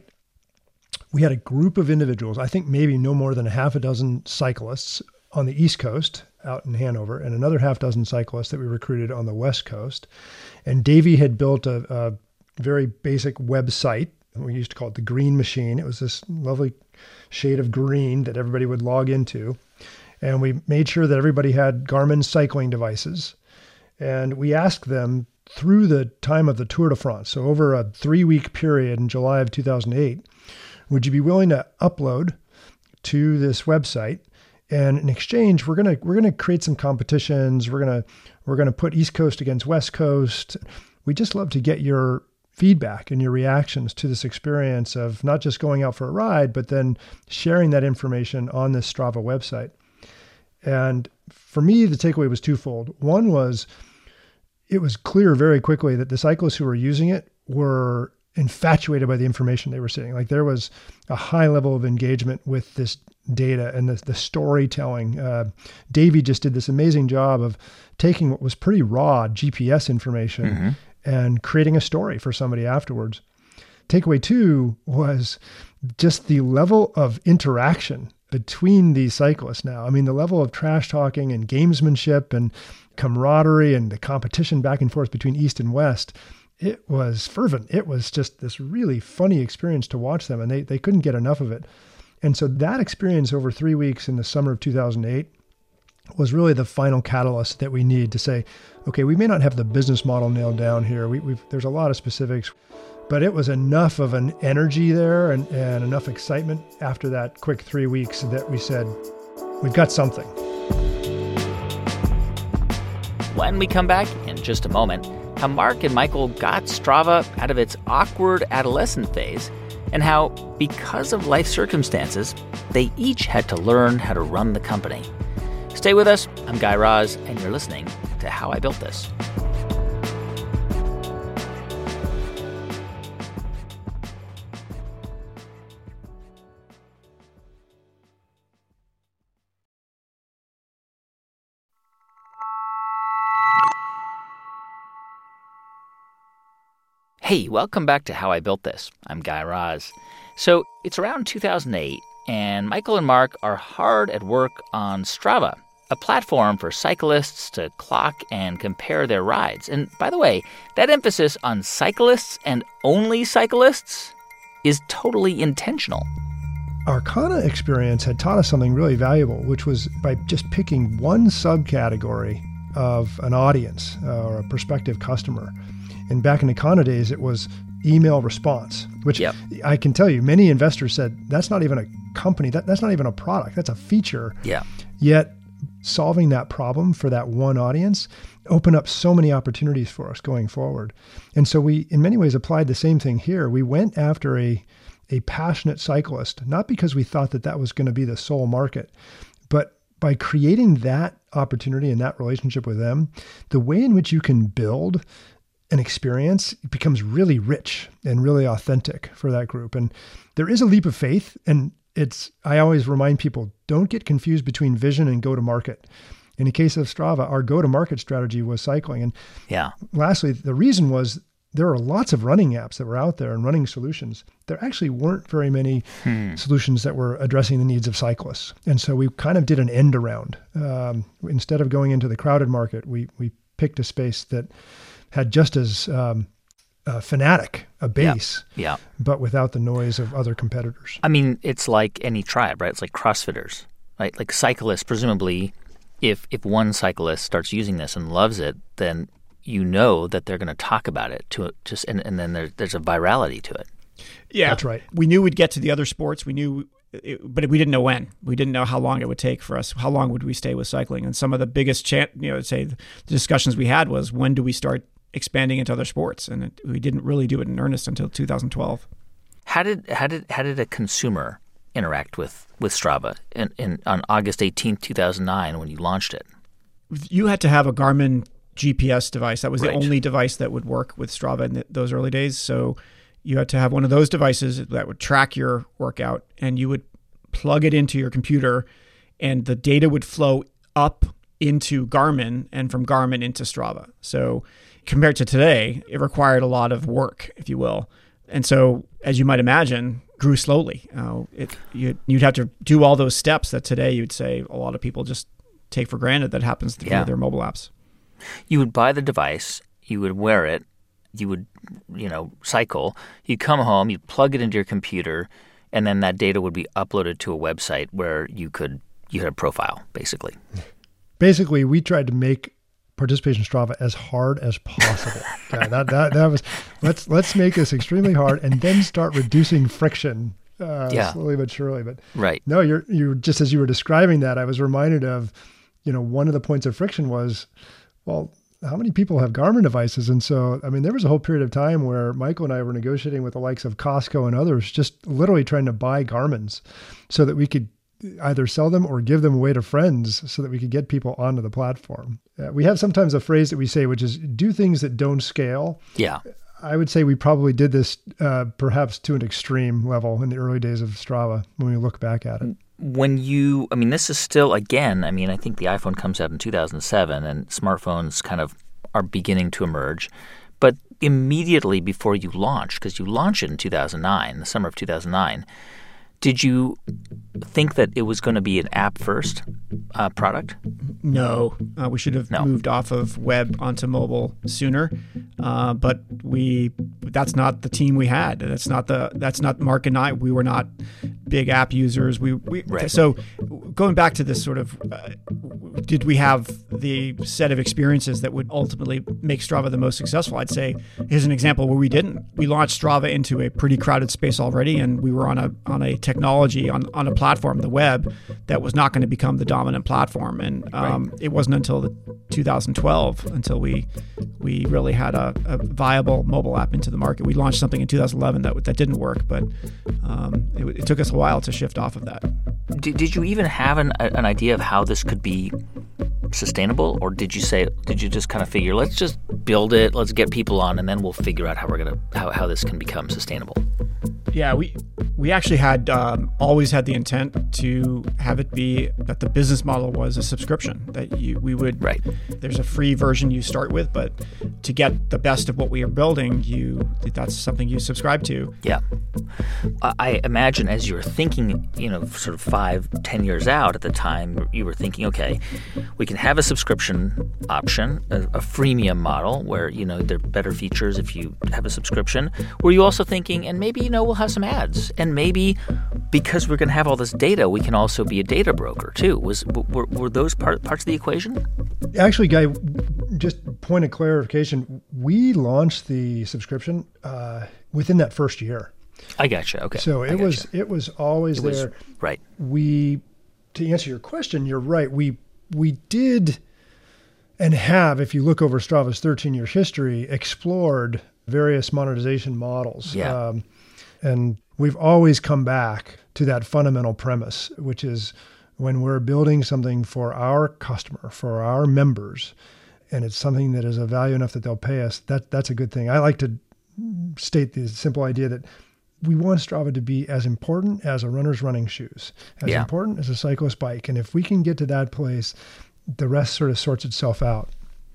we had a group of individuals, I think maybe no more than a half a dozen cyclists on the East Coast out in Hanover, and another half dozen cyclists that we recruited on the West Coast. And Davy had built a, a very basic website. We used to call it the Green Machine. It was this lovely shade of green that everybody would log into. And we made sure that everybody had Garmin cycling devices. And we asked them through the time of the Tour de France, so over a three-week period in July of two thousand eight, would you be willing to upload to this website? And in exchange, we're gonna we're gonna create some competitions. We're gonna we're gonna put East Coast against West Coast. We just love to get your feedback and your reactions to this experience of not just going out for a ride, but then sharing that information on this Strava website. And for me, the takeaway was twofold. One was it was clear very quickly that the cyclists who were using it were infatuated by the information they were seeing. Like there was a high level of engagement with this data and the, the storytelling. Uh, Davy just did this amazing job of taking what was pretty raw G P S information mm-hmm. and creating a story for somebody afterwards. Takeaway two was just the level of interaction between these cyclists now. I mean, the level of trash talking and gamesmanship and camaraderie and the competition back and forth between East and West, it was fervent. It was just this really funny experience to watch them, and they, they couldn't get enough of it. And so that experience over three weeks in the summer of two thousand eight was really the final catalyst that we need to say, okay, we may not have the business model nailed down here. We, we've, there's a lot of specifics, but it was enough of an energy there and, and enough excitement after that quick three weeks that we said, we've got something. When we come back in just a moment, how Mark and Michael got Strava out of its awkward adolescent phase, and how, because of life circumstances, they each had to learn how to run the company. Stay with us. I'm Guy Raz, and you're listening to How I Built This. Hey, welcome back to How I Built This. I'm Guy Raz. So it's around two thousand eight, and Michael and Mark are hard at work on Strava, a platform for cyclists to clock and compare their rides. And by the way, that emphasis on cyclists and only cyclists is totally intentional. Our Kana experience had taught us something really valuable, which was by just picking one subcategory of an audience uh, or a prospective customer. And back in the Kana days, it was email response, which yep. I can tell you, many investors said, that's not even a company, that, that's not even a product, that's a feature. Yeah. Yet solving that problem for that one audience opened up so many opportunities for us going forward. And so we, in many ways, applied the same thing here. We went after a, a passionate cyclist, not because we thought that that was going to be the sole market, but by creating that opportunity and that relationship with them, the way in which you can build an experience becomes really rich and really authentic for that group. And there is a leap of faith. And it's, I always remind people, don't get confused between vision and go-to-market. In the case of Strava, our go-to-market strategy was cycling. And yeah. lastly, the reason was there are lots of running apps that were out there and running solutions. There actually weren't very many hmm. solutions that were addressing the needs of cyclists. And so we kind of did an end around. Um, instead of going into the crowded market, we we picked a space that had just as um, uh, fanatic a base, yeah. yeah. but without the noise of other competitors. I mean, it's like any tribe, right? It's like CrossFitters, right? Like cyclists, presumably, if if one cyclist starts using this and loves it, then you know that they're going to talk about it to just, and, and then there, there's a virality to it. Yeah, that's right. We knew we'd get to the other sports. We knew, it, but we didn't know when. We didn't know how long it would take for us. How long would we stay with cycling? And some of the biggest, chan- you know, say the discussions we had was, when do we start expanding into other sports? And it, we didn't really do it in earnest until two thousand twelve. How did how did how did a consumer interact with with Strava in, in on August eighteenth, two thousand nine, when you launched it? You had to have a Garmin G P S device. That was the right. only device that would work with Strava in the, those early days. So you had to have one of those devices that would track your workout, and you would plug it into your computer, and the data would flow up into Garmin and from Garmin into Strava. So compared to today, it required a lot of work, if you will. And so, as you might imagine, grew slowly. Uh, it, you'd, you'd have to do all those steps that today you'd say a lot of people just take for granted that happens through yeah. their mobile apps. You would buy the device, you would wear it, you would, you know, cycle, you'd come home, you'd plug it into your computer, and then that data would be uploaded to a website where you could, you had a profile, basically. Basically, we tried to make participation in Strava as hard as possible. yeah, that, that, that was, let's, let's make this extremely hard and then start reducing friction uh, yeah. slowly but surely. But right. no, you're, you're just, as you were describing that, I was reminded of, you know, one of the points of friction was, well, how many people have Garmin devices? And so, I mean, there was a whole period of time where Michael and I were negotiating with the likes of Costco and others, just literally trying to buy Garmins so that we could either sell them or give them away to friends so that we could get people onto the platform. Uh, we have sometimes a phrase that we say, which is do things that don't scale. Yeah. I would say we probably did this uh, perhaps to an extreme level in the early days of Strava when we look back at it. When you, I mean, this is still, again, I mean, I think the iPhone comes out in two thousand seven and smartphones kind of are beginning to emerge. But immediately before you launch, because you launched it in two thousand nine, the summer of two thousand nine, did you think that it was going to be an app-first uh, product? No. Uh, we should have no. moved off of web onto mobile sooner. Uh, but we that's not the team we had. That's not the that's not Mark and I. We were not big app users. We, we right. So going back to this sort of, uh, did we have the set of experiences that would ultimately make Strava the most successful? I'd say here's an example where we didn't. We launched Strava into a pretty crowded space already, and we were on a on a technology on, on a platform, the web, that was not going to become the dominant platform. And um, right. it wasn't until the two thousand twelve until we we really had a, a viable mobile app into the market. We launched something in two thousand eleven that that didn't work, but um, it, it took us a while to shift off of that. Did, did you even have an, an idea of how this could be sustainable, or did you say did you just kind of figure let's just build it, let's get people on, and then we'll figure out how we're gonna how, how this can become sustainable? Yeah, we we actually had um, always had the intent to have it be that the business model was a subscription, that you we would right. There's a free version you start with, but to get the best of what we are building, you that's something you subscribe to. Yeah, I imagine as you were thinking, you know, sort of five, ten years out at the time, you were thinking, okay, we can have a subscription option, a, a freemium model where you know there are better features if you have a subscription. Were you also thinking, and maybe you know we'll have some ads, and maybe because we're going to have all this data, we can also be a data broker too? Was were, were those part, parts of the equation? Actually, Guy, just point of clarification, we launched the subscription uh, within that first year. I gotcha. Okay. So it was you. it was always it was, there. Right. We, to answer your question, you're right. We we did and have, if you look over Strava's thirteen-year history, explored various monetization models. Yeah. Um, and we've always come back to that fundamental premise, which is when we're building something for our customer, for our members, and it's something that is of value enough that they'll pay us, that that's a good thing. I like to state the simple idea that we want Strava to be as important as a runner's running shoes, as yeah. important as a cyclist's bike. And if we can get to that place, the rest sort of sorts itself out.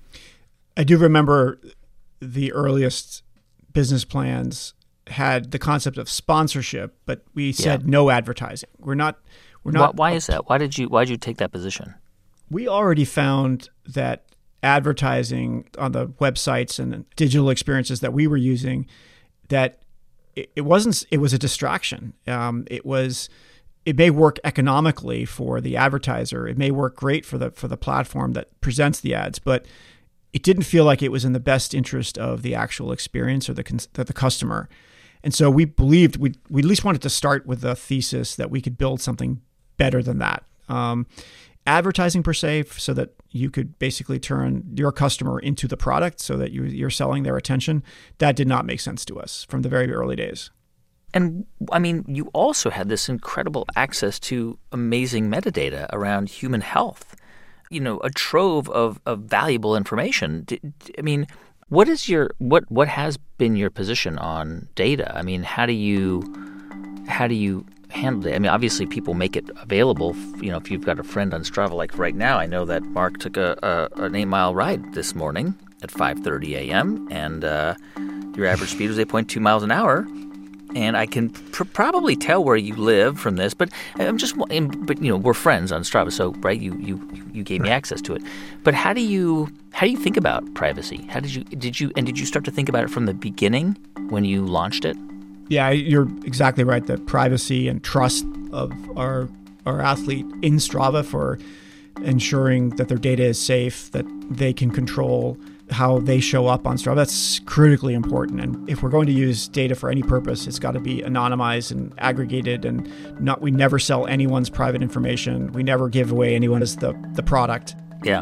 I do remember the earliest business plans had the concept of sponsorship, but we said yeah. no advertising. We're not. We're not. Why, why is that? Why did you? Why did you take that position? We already found that advertising on the websites and digital experiences that we were using, that it, it wasn't. It was a distraction. Um, it was. It may work economically for the advertiser. It may work great for the for the platform that presents the ads, but it didn't feel like it was in the best interest of the actual experience or the the, the customer. And so we believed we we at least wanted to start with the thesis that we could build something better than that. Um, advertising per se, so that you could basically turn your customer into the product, so that you, you're selling their attention. That did not make sense to us from the very early days. And I mean, you also had this incredible access to amazing metadata around human health. You know, a trove of, of valuable information. I mean, what is your what what has been your position on data? I mean, how do you how do you handle it? I mean, obviously, people make it available. You know, if you've got a friend on Strava, like right now, I know that Mark took a, a an eight mile ride this morning at five thirty a.m. and uh, your average speed was eight point two miles an hour. And I can pr- probably tell where you live from this, but I'm just, but you know, we're friends on Strava, so right, you you you gave me access to it. But how do you how do you think about privacy? How did you did you and did you start to think about it from the beginning when you launched it? Yeah, you're exactly right. The privacy and trust of our our athlete in Strava for ensuring that their data is safe, that they can control how they show up on Strava, that's critically important. And if we're going to use data for any purpose, it's got to be anonymized and aggregated, and not we never sell anyone's private information. We never give away anyone as the, the product. Yeah.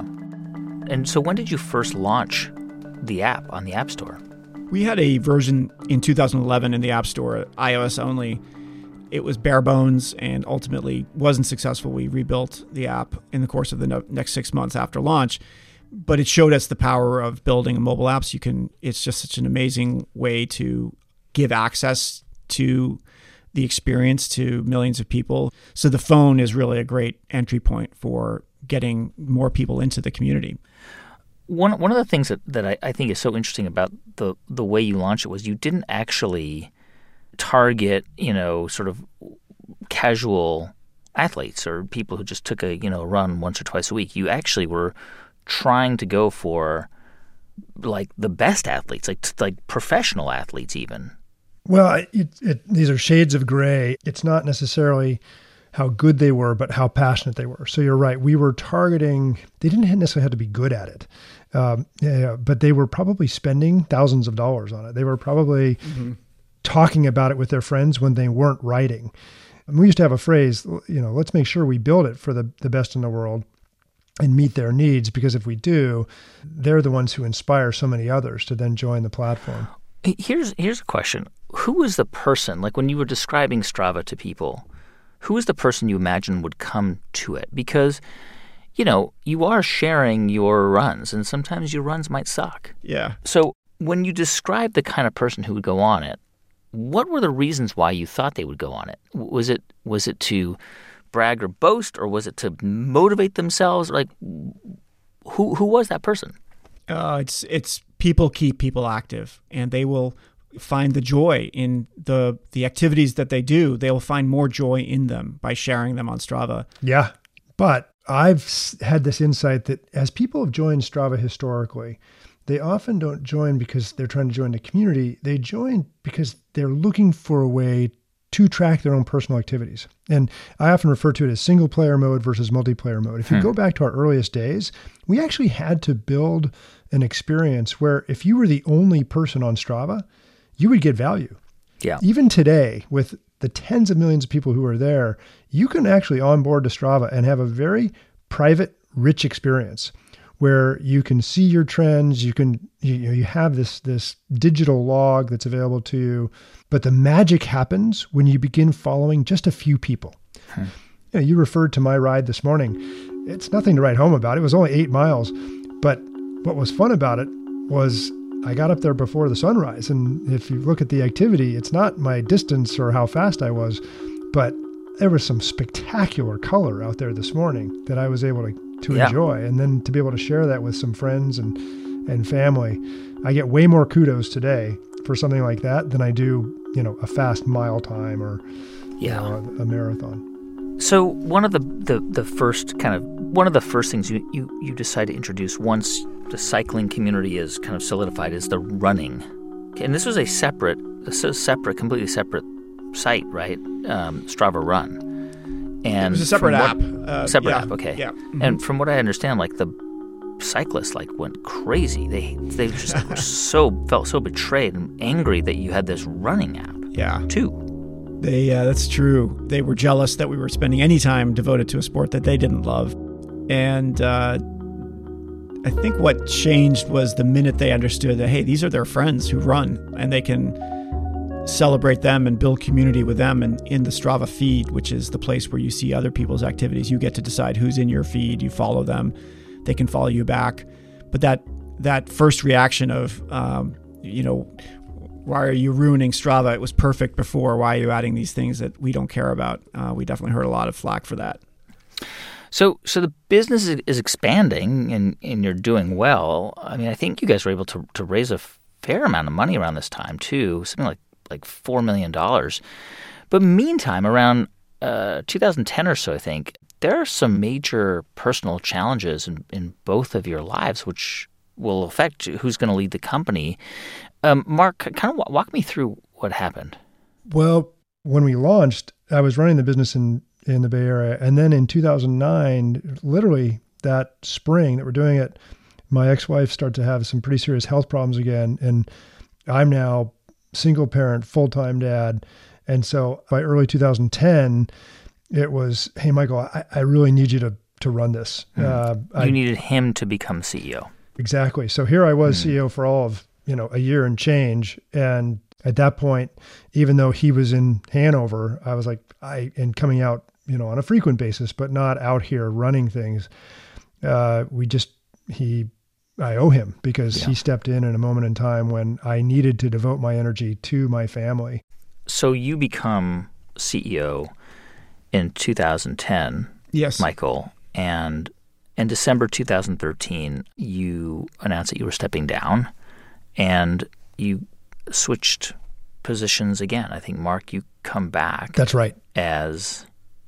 And so when did you first launch the app on the App Store? We had a version in two thousand eleven in the App Store, iOS only. It was bare bones and ultimately wasn't successful. We rebuilt the app in the course of the no- next six months after launch. But it showed us the power of building a mobile app. So you can, it's just such an amazing way to give access to the experience to millions of people. So the phone is really a great entry point for getting more people into the community. One one of the things that, that I, I think is so interesting about the, the way you launched it was you didn't actually target, you know, sort of casual athletes or people who just took a, you know, run once or twice a week. You actually were trying to go for like the best athletes, like like professional athletes even. Well, it, it, these are shades of gray. It's not necessarily how good they were, but how passionate they were. So you're right. We were targeting, they didn't necessarily have to be good at it, um, yeah, but they were probably spending thousands of dollars on it. They were probably mm-hmm. talking about it with their friends when they weren't writing. And we used to have a phrase, you know, let's make sure we build it for the, the best in the world and meet their needs, because if we do, they're the ones who inspire so many others to then join the platform. Here's here's a question. Who was the person, like when you were describing Strava to people, who was the person you imagine would come to it? Because you know, you are sharing your runs, and sometimes your runs might suck. Yeah. So when you describe the kind of person who would go on it, what were the reasons why you thought they would go on it? Was it was it to brag or boast, or was it to motivate themselves? Like, who who was that person? Uh, it's it's people keep people active, and they will find the joy in the the activities that they do. They will find more joy in them by sharing them on Strava. Yeah, but I've had this insight that as people have joined Strava historically, they often don't join because they're trying to join the community. They join because they're looking for a way to track their own personal activities. And I often refer to it as single player mode versus multiplayer mode. If you hmm. go back to our earliest days, we actually had to build an experience where if you were the only person on Strava, you would get value. Yeah. Even today, with the tens of millions of people who are there, you can actually onboard to Strava and have a very private, rich experience where you can see your trends. You can, you know, you have this, this digital log that's available to you, but the magic happens when you begin following just a few people. Hmm. You know, you referred to my ride this morning. It's nothing to write home about. It was only eight miles, but what was fun about it was I got up there before the sunrise. And if you look at the activity, it's not my distance or how fast I was, but there was some spectacular color out there this morning that I was able to to yeah. enjoy. And then to be able to share that with some friends and, and family, I get way more kudos today for something like that than I do, you know, a fast mile time or yeah. you know, a, a marathon. So one of the, the, the first kind of, one of the first things you, you, you decide to introduce once the cycling community is kind of solidified is the running. And this was a separate, a separate, completely separate site, right? Um, Strava Run. And it was a separate what, app. Uh, separate yeah, app, okay. Yeah. Mm-hmm. And from what I understand, like the cyclists like went crazy. They they just were so felt so betrayed and angry that you had this running app. Yeah. Too. They uh, that's true. They were jealous that we were spending any time devoted to a sport that they didn't love. And uh, I think what changed was the minute they understood that, hey, these are their friends who run, and they can celebrate them and build community with them. And in the Strava feed, which is the place where you see other people's activities, you get to decide who's in your feed. You follow them. They can follow you back. But that that first reaction of, um, you know, why are you ruining Strava? It was perfect before. Why are you adding these things that we don't care about? Uh, we definitely heard a lot of flack for that. So so the business is expanding and, and you're doing well. I mean, I think you guys were able to, to raise a fair amount of money around this time, too, something like like four million dollars. But meantime, around uh, two thousand ten or so, I think, there are some major personal challenges in, in both of your lives, which will affect who's going to lead the company. Um, Mark, kind of walk me through what happened. Well, when we launched, I was running the business in, in the Bay Area. And then in two thousand nine, literally that spring that we're doing it, my ex-wife started to have some pretty serious health problems again. And I'm now single parent, full-time dad. And so by early two thousand ten, it was, hey, Michael, I, I really need you to to run this. Mm. Uh, you I, needed him to become C E O. Exactly. So here I was mm. C E O for all of, you know, a year and change. And at that point, even though he was in Hanover, I was like, I, and coming out, you know, on a frequent basis, but not out here running things. Uh, we just, he, I owe him because yeah. he stepped in in a moment in time when I needed to devote my energy to my family. So you become C E O in two thousand ten, yes, Michael, and in December two thousand thirteen, you announced that you were stepping down, and you switched positions again. I think, Mark, you come back. That's right. As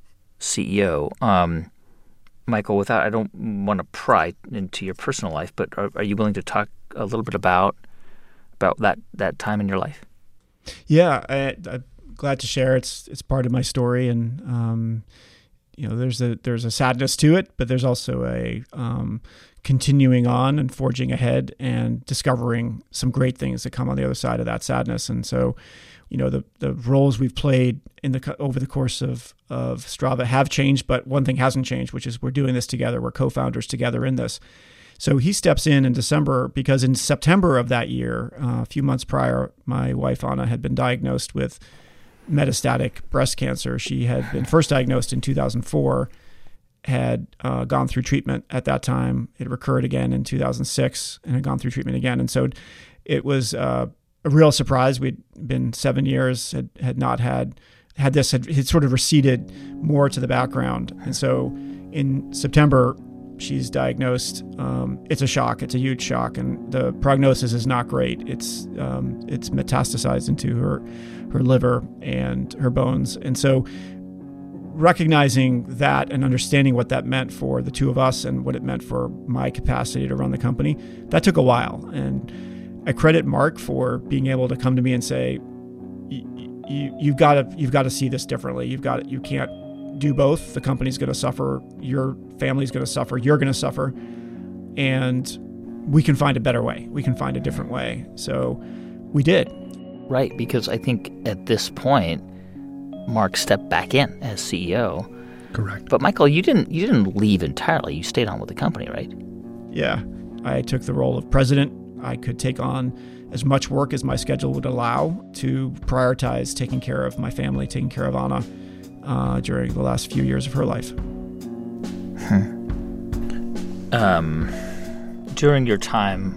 C E O. Um, Michael, without, I don't want to pry into your personal life, but are, are you willing to talk a little bit about about that, that time in your life? Yeah, I, I'm glad to share. It's it's part of my story, and um, you know, there's a there's a sadness to it, but there's also a um, continuing on and forging ahead and discovering some great things that come on the other side of that sadness. And so, you know, the the roles we've played in the over the course of of Strava have changed, but one thing hasn't changed, which is we're doing this together. We're co-founders together in this. So he steps in in December because in September of that year, uh, a few months prior, my wife, Anna, had been diagnosed with metastatic breast cancer. She had been first diagnosed in two thousand four, had uh, gone through treatment at that time. It recurred again in two thousand six and had gone through treatment again. And so it was uh, a real surprise. We'd been seven years, had, had not had, had this, had, had sort of receded more to the background. And so in September, she's diagnosed. Um, it's a shock. It's a huge shock. And the prognosis is not great. It's um, it's metastasized into her, her liver and her bones. And so recognizing that and understanding what that meant for the two of us and what it meant for my capacity to run the company, that took a while. And I credit Mark for being able to come to me and say, you, you've got to you've got to see this differently. You've got you can't do both. The company's going to suffer. Your family's going to suffer. You're going to suffer. And we can find a better way. We can find a different way. So we did. Right, because I think at this point, Mark stepped back in as C E O. Correct. But Michael, you didn't you didn't leave entirely. You stayed on with the company, right? Yeah. I took the role of president. I could take on as much work as my schedule would allow to prioritize taking care of my family, taking care of Anna uh, during the last few years of her life. Hmm. Um, during your time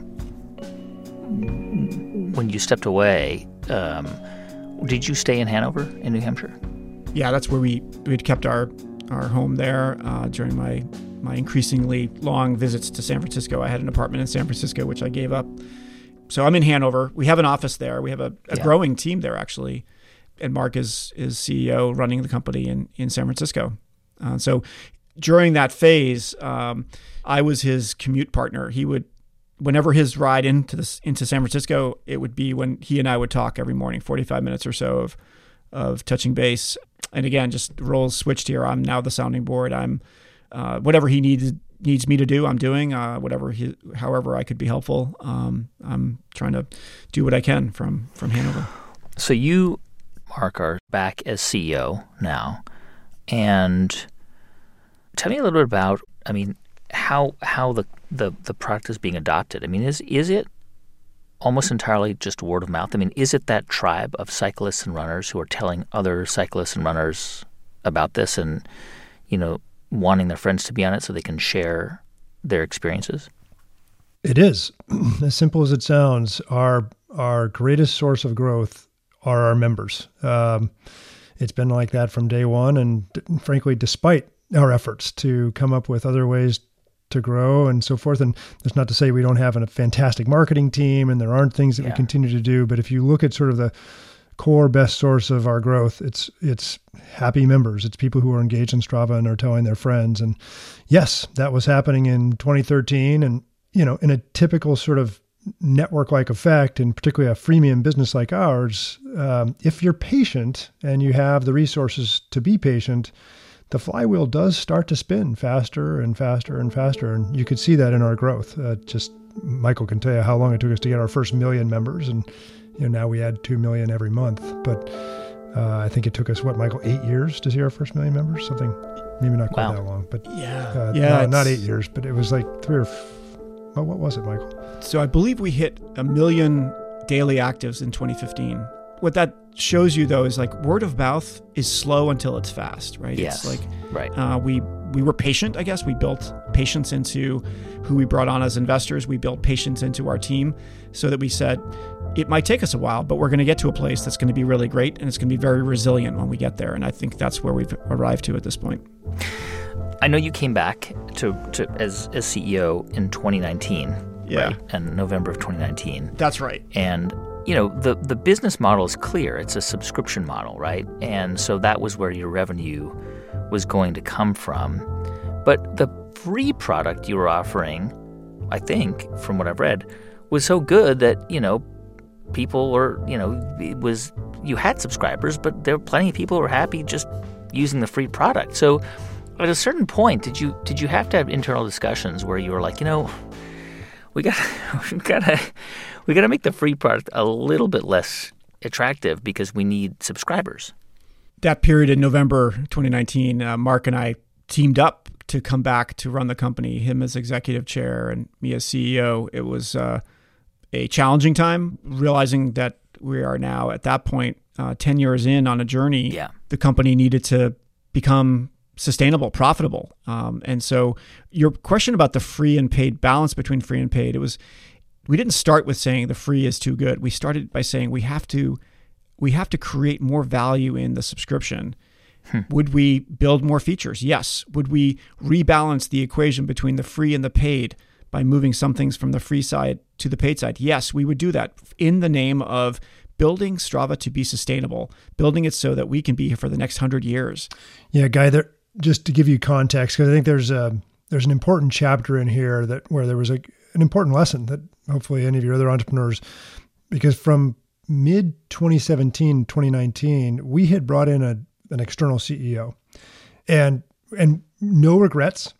when you stepped away, um, did you stay in Hanover in New Hampshire? Yeah, that's where we we'd kept our our home there uh, during my my increasingly long visits to San Francisco. I had an apartment in San Francisco, which I gave up. So I'm in Hanover. We have an office there. We have a, a yeah. growing team there, actually. And Mark is is C E O running the company in, in San Francisco. Uh, so during that phase, um, I was his commute partner. He would, whenever his ride into the, into San Francisco, it would be when he and I would talk every morning, forty-five minutes or so of of touching base. And again, just roles switched here. I'm now the sounding board. I'm uh, whatever he needs needs me to do, I'm doing. Uh, whatever he, however I could be helpful, um, I'm trying to do what I can from from Hanover. So you, Mark, are back as C E O now, and tell me a little bit about, I mean, how how the, the, the product is being adopted. I mean, is is it almost entirely just word of mouth? I mean, is it that tribe of cyclists and runners who are telling other cyclists and runners about this and, you know, wanting their friends to be on it so they can share their experiences? It is. As simple as it sounds, our our greatest source of growth are our members. Um, it's been like that from day one, and frankly, despite our efforts to come up with other ways to grow and so forth. And that's not to say we don't have a fantastic marketing team and there aren't things that yeah. we continue to do. But if you look at sort of the core best source of our growth, it's it's happy members. It's people who are engaged in Strava and are telling their friends. And yes, that was happening in twenty thirteen. And, you know, in a typical sort of network-like effect, and particularly a freemium business like ours, um, if you're patient and you have the resources to be patient, the flywheel does start to spin faster and faster and faster. And you could see that in our growth. Uh, just Michael can tell you how long it took us to get our first million members. And you know, now we add two million every month. But uh, I think it took us, what, Michael, eight years to see our first million members? Something, maybe not quite wow. that long. But yeah, uh, yeah no, not eight years, but it was like three or, f- oh, what was it, Michael? So I believe we hit a million daily actives in twenty fifteen. What that shows you, though, is like word of mouth is slow until it's fast, right? Yes, it's like right. Uh, we we were patient, I guess. We built patience into who we brought on as investors. We built patience into our team so that we said it might take us a while, but we're going to get to a place that's going to be really great, and it's going to be very resilient when we get there. And I think that's where we've arrived to at this point. I know you came back to, to as as C E O in twenty nineteen, yeah, right? In November of twenty nineteen. That's right. And you know, the, the business model is clear. It's a subscription model, right? And so that was where your revenue was going to come from. But the free product you were offering, I think, from what I've read, was so good that, you know, people were, you know, it was, you had subscribers, but there were plenty of people who were happy just using the free product. So at a certain point, did you did you have to have internal discussions where you were like, you know, we got we gotta we gotta make the free product a little bit less attractive because we need subscribers? That period in November twenty nineteen, uh, Mark and I teamed up to come back to run the company, him as executive chair and me as C E O. It was uh, a challenging time, realizing that we are now at that point, uh, ten years in on a journey. Yeah. The company needed to become sustainable, profitable. Um, and so your question about the free and paid balance between free and paid, it was, we didn't start with saying the free is too good. We started by saying we have to, we have to create more value in the subscription. Hmm. Would we build more features? Yes. Would we rebalance the equation between the free and the paid by moving some things from the free side to the paid side? Yes, we would do that in the name of building Strava to be sustainable, building it so that we can be here for the next hundred years. Yeah, Guy, there, just to give you context, because I think there's a there's an important chapter in here that where there was a, an important lesson that hopefully any of your other entrepreneurs, because from mid twenty seventeen, twenty nineteen, we had brought in a an external C E O, and and no regrets.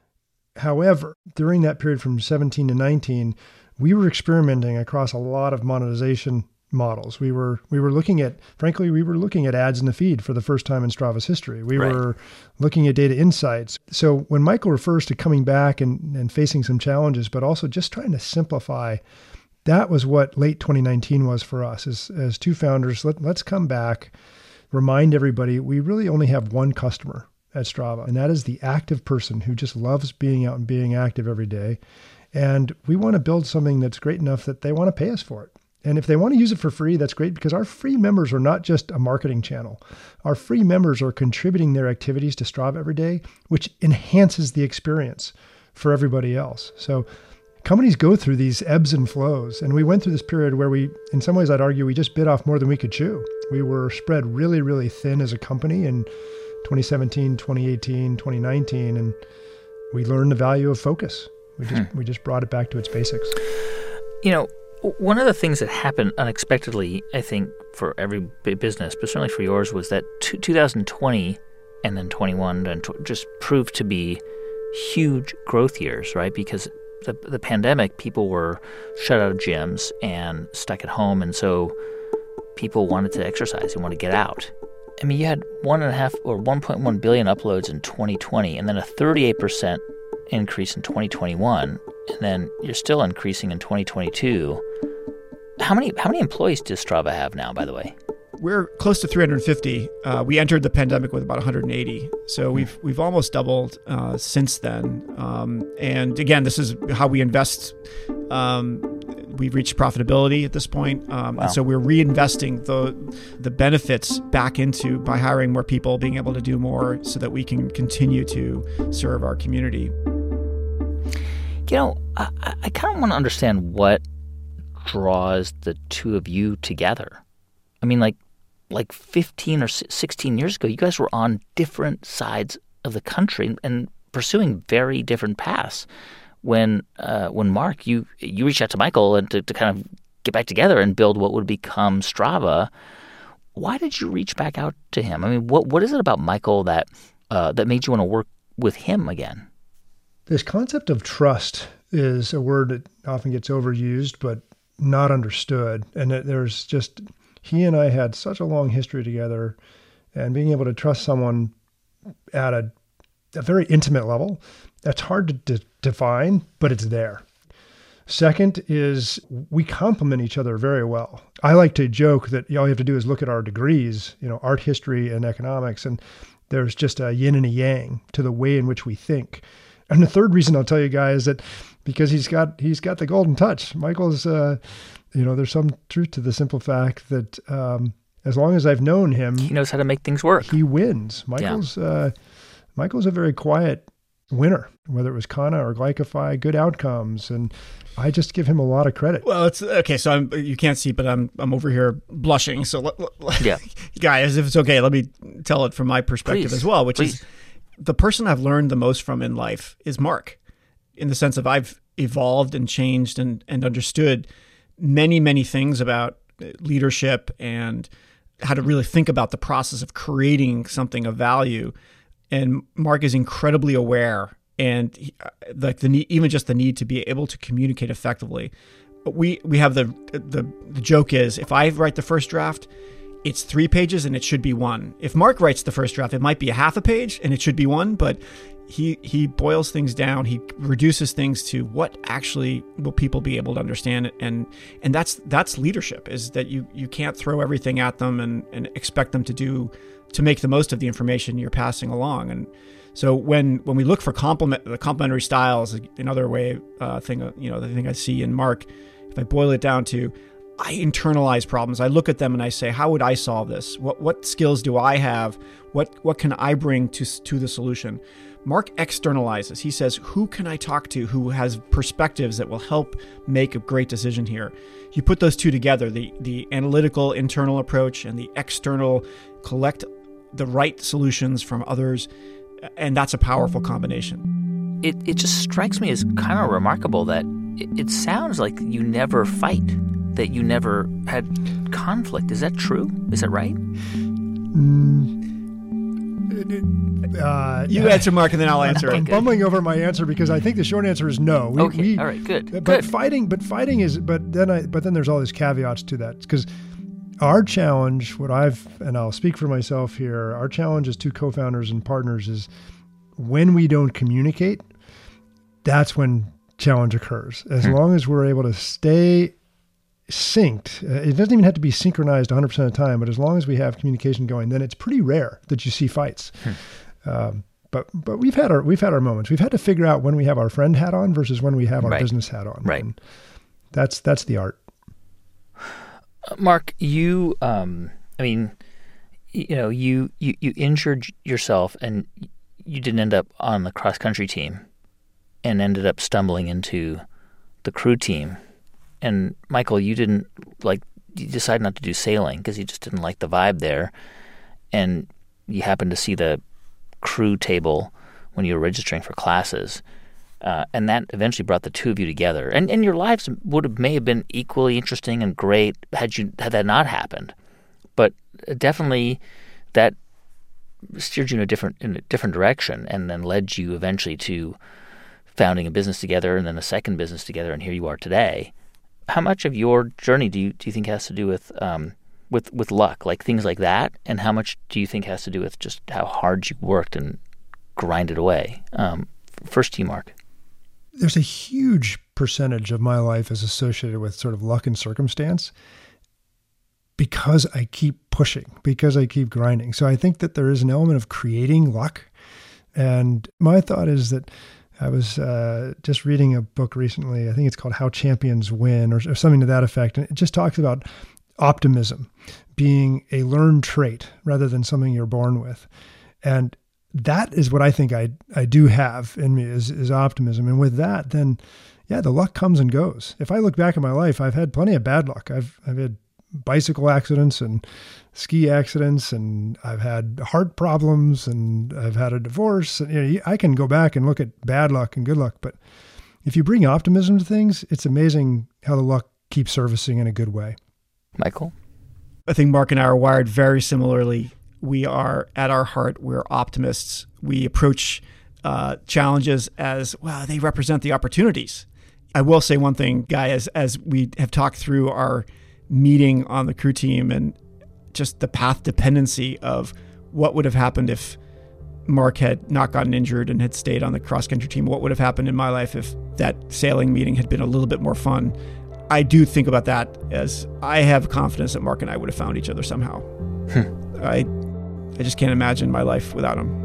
However, during that period from seventeen to nineteen, we were experimenting across a lot of monetization models. We were we were looking at, frankly, we were looking at ads in the feed for the first time in Strava's history. We right. were looking at data insights. So when Michael refers to coming back and, and facing some challenges, but also just trying to simplify, that was what late twenty nineteen was for us as, as two founders. Let, let's come back, remind everybody, we really only have one customer at Strava, and that is the active person who just loves being out and being active every day. And we want to build something that's great enough that they want to pay us for it. And if they want to use it for free, that's great, because our free members are not just a marketing channel. Our free members are contributing their activities to Strava every day, which enhances the experience for everybody else. So companies go through these ebbs and flows. And we went through this period where we, in some ways, I'd argue we just bit off more than we could chew. We were spread really, really thin as a company in twenty seventeen, twenty eighteen, twenty nineteen, and we learned the value of focus. We just hmm. we just brought it back to its basics. You know, one of the things that happened unexpectedly, I think, for every business, but certainly for yours, was that two thousand twenty and then twenty-one and just proved to be huge growth years, right? Because the the pandemic, people were shut out of gyms and stuck at home, and so people wanted to exercise and wanted to get out. I mean, you had one and a half or one point one billion uploads in twenty twenty, and then a thirty-eight percent increase in twenty twenty-one, and then you're still increasing in twenty twenty-two. How many how many employees does Strava have now, by the way? We're close to three hundred fifty. Uh, we entered the pandemic with about one hundred eighty, so we've we've almost doubled uh, since then. Um, and again, this is how we invest. Um, we've reached profitability at this point, um, wow. and so we're reinvesting the the benefits back into by hiring more people, being able to do more, so that we can continue to serve our community. You know, I, I kind of want to understand what draws the two of you together. I mean, like, like fifteen or sixteen years ago, you guys were on different sides of the country and pursuing very different paths. When uh, when Mark, you you reached out to Michael and to, to kind of get back together and build what would become Strava. Why did you reach back out to him? I mean, what what is it about Michael that uh, that made you want to work with him again? This concept of trust is a word that often gets overused, but not understood. And that there's just, he and I had such a long history together, and being able to trust someone at a, a very intimate level, that's hard to de- define, but it's there. Second is we complement each other very well. I like to joke that all you have to do is look at our degrees, you know, art history and economics, and there's just a yin and a yang to the way in which we think. And the third reason I'll tell you guys that because he's got he's got the golden touch. Michael's, uh, you know, there's some truth to the simple fact that um, as long as I've known him, he knows how to make things work. He wins. Michael's yeah. uh, Michael's a very quiet winner, whether it was Kana or Glycify, good outcomes, and I just give him a lot of credit. Well, it's okay. So I'm, you can't see, but I'm I'm over here blushing. So, let, let, yeah, guys, if it's okay, let me tell it from my perspective please, as well, which please. is the person I've learned the most from in life is Mark, in the sense of I've evolved and changed and and understood many many things about leadership and how to really think about the process of creating something of value. And Mark is incredibly aware, and he, like the need, even just the need to be able to communicate effectively. But we we have the, the the joke is if I write the first draft, it's three pages and it should be one. If Mark writes the first draft, it might be a half a page and it should be one. But he he boils things down. He reduces things to what actually will people be able to understand. And and that's that's leadership. Is that you you can't throw everything at them and and expect them to do to make the most of the information you're passing along. And so when when we look for complement the complementary styles, another way uh, thing you know the thing I see in Mark, if I boil it down to, I internalize problems. I look at them and I say, how would I solve this? What what skills do I have? What what can I bring to to the solution? Mark externalizes. He says, who can I talk to who has perspectives that will help make a great decision here? You put those two together, the the analytical internal approach and the external, collect the right solutions from others, and that's a powerful combination. It it just strikes me as kind of remarkable that it, it sounds like you never fight, that you never had conflict. Is that true? Is that right? Mm. Uh, you answer, Mark, and then I'll answer. I'm it. bumbling over my answer because I think the short answer is no. We, okay, we, all right, good. But good. fighting, but fighting is, but then I, but then there's all these caveats to that, because our challenge, what I've, and I'll speak for myself here, our challenge as two co-founders and partners is when we don't communicate, that's when challenge occurs. As hmm. long as we're able to stay synced, uh, it doesn't even have to be synchronized one hundred percent of the time, but as long as we have communication going, then it's pretty rare that you see fights. Hmm. Um, but but we've had our we've had our moments. We've had to figure out when we have our friend hat on versus when we have our right. business hat on. Right. And that's that's the art. Uh, Mark, you, um, I mean, you know, you, you you injured yourself, and you didn't end up on the cross country team, and ended up stumbling into the crew team. And Michael, you didn't like you decided not to do sailing because you just didn't like the vibe there, and you happened to see the crew table when you were registering for classes, uh, and that eventually brought the two of you together. And and your lives would have may have been equally interesting and great had you had that not happened, but definitely that steered you in a different in a different direction, and then led you eventually to founding a business together, and then a second business together, and here you are today. How much of your journey do you do you think has to do with um, with with luck, like things like that, and how much do you think has to do with just how hard you worked and grinded away? Um, first to you, Mark. There's a huge percentage of my life is associated with sort of luck and circumstance because I keep pushing, because I keep grinding. So I think that there is an element of creating luck. And my thought is that I was uh, just reading a book recently. I think it's called How Champions Win, or, or something to that effect. And it just talks about optimism being a learned trait rather than something you're born with. And that is what I think I I do have in me is, is optimism. And with that, then, yeah, the luck comes and goes. If I look back at my life, I've had plenty of bad luck. I've I've had bicycle accidents and ski accidents, and I've had heart problems, and I've had a divorce. And, you know, I can go back and look at bad luck and good luck. But if you bring optimism to things, it's amazing how the luck keeps surfacing in a good way. Michael? I think Mark and I are wired very similarly. We are, at our heart, we're optimists. We approach uh, challenges as, well, they represent the opportunities. I will say one thing, Guy, as, as we have talked through our meeting on the crew team and just the path dependency of what would have happened if Mark had not gotten injured and had stayed on the cross-country team, what would have happened in my life if that sailing meeting had been a little bit more fun. I do think about that as I have confidence that Mark and I would have found each other somehow. I I just can't imagine my life without him.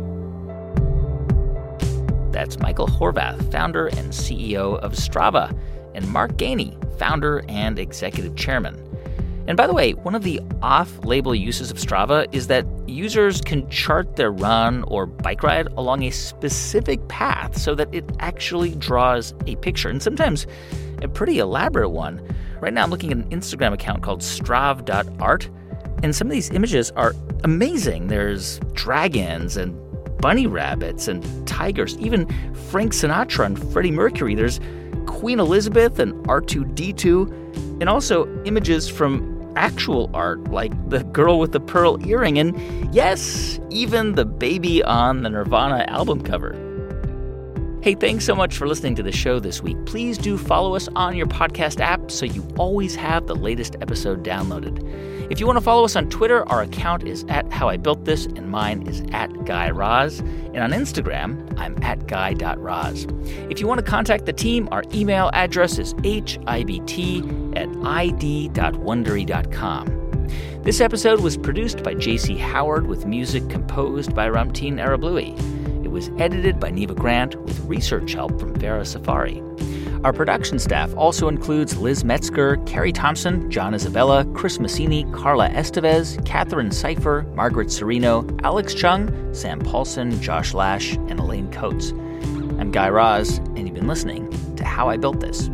That's Michael Horvath, founder and C E O of Strava, and Mark Gainey, founder and executive chairman. And by the way, one of the off-label uses of Strava is that users can chart their run or bike ride along a specific path so that it actually draws a picture, and sometimes a pretty elaborate one. Right now I'm looking at an Instagram account called strav dot art, and some of these images are amazing. There's dragons and bunny rabbits and tigers, even Frank Sinatra and Freddie Mercury. There's Queen Elizabeth and R two D two, and also images from actual art like the girl with the pearl earring, and yes, even the baby on the Nirvana album cover. Hey, thanks so much for listening to the show this week. Please do follow us on your podcast app so you always have the latest episode downloaded. If you want to follow us on Twitter, our account is at How I Built This, and mine is at Guy Raz. And on Instagram, I'm at guy dot raz. If you want to contact the team, our email address is hibt at id dot wondery dot com. This episode was produced by J C Howard with music composed by Ramtin Arablouei. It was edited by Neva Grant with research help from Vera Safari. Our production staff also includes Liz Metzger, Carrie Thompson, John Isabella, Chris Massini, Carla Estevez, Catherine Seifer, Margaret Serino, Alex Chung, Sam Paulson, Josh Lash, and Elaine Coates. I'm Guy Raz, and you've been listening to How I Built This.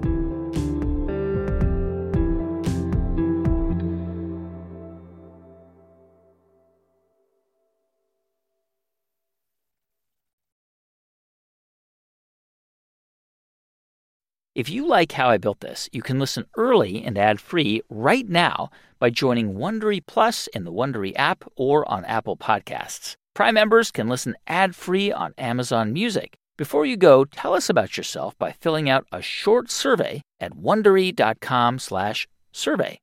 If you like How I Built This, you can listen early and ad-free right now by joining Wondery Plus in the Wondery app or on Apple Podcasts. Prime members can listen ad-free on Amazon Music. Before you go, tell us about yourself by filling out a short survey at wondery dot com slash survey.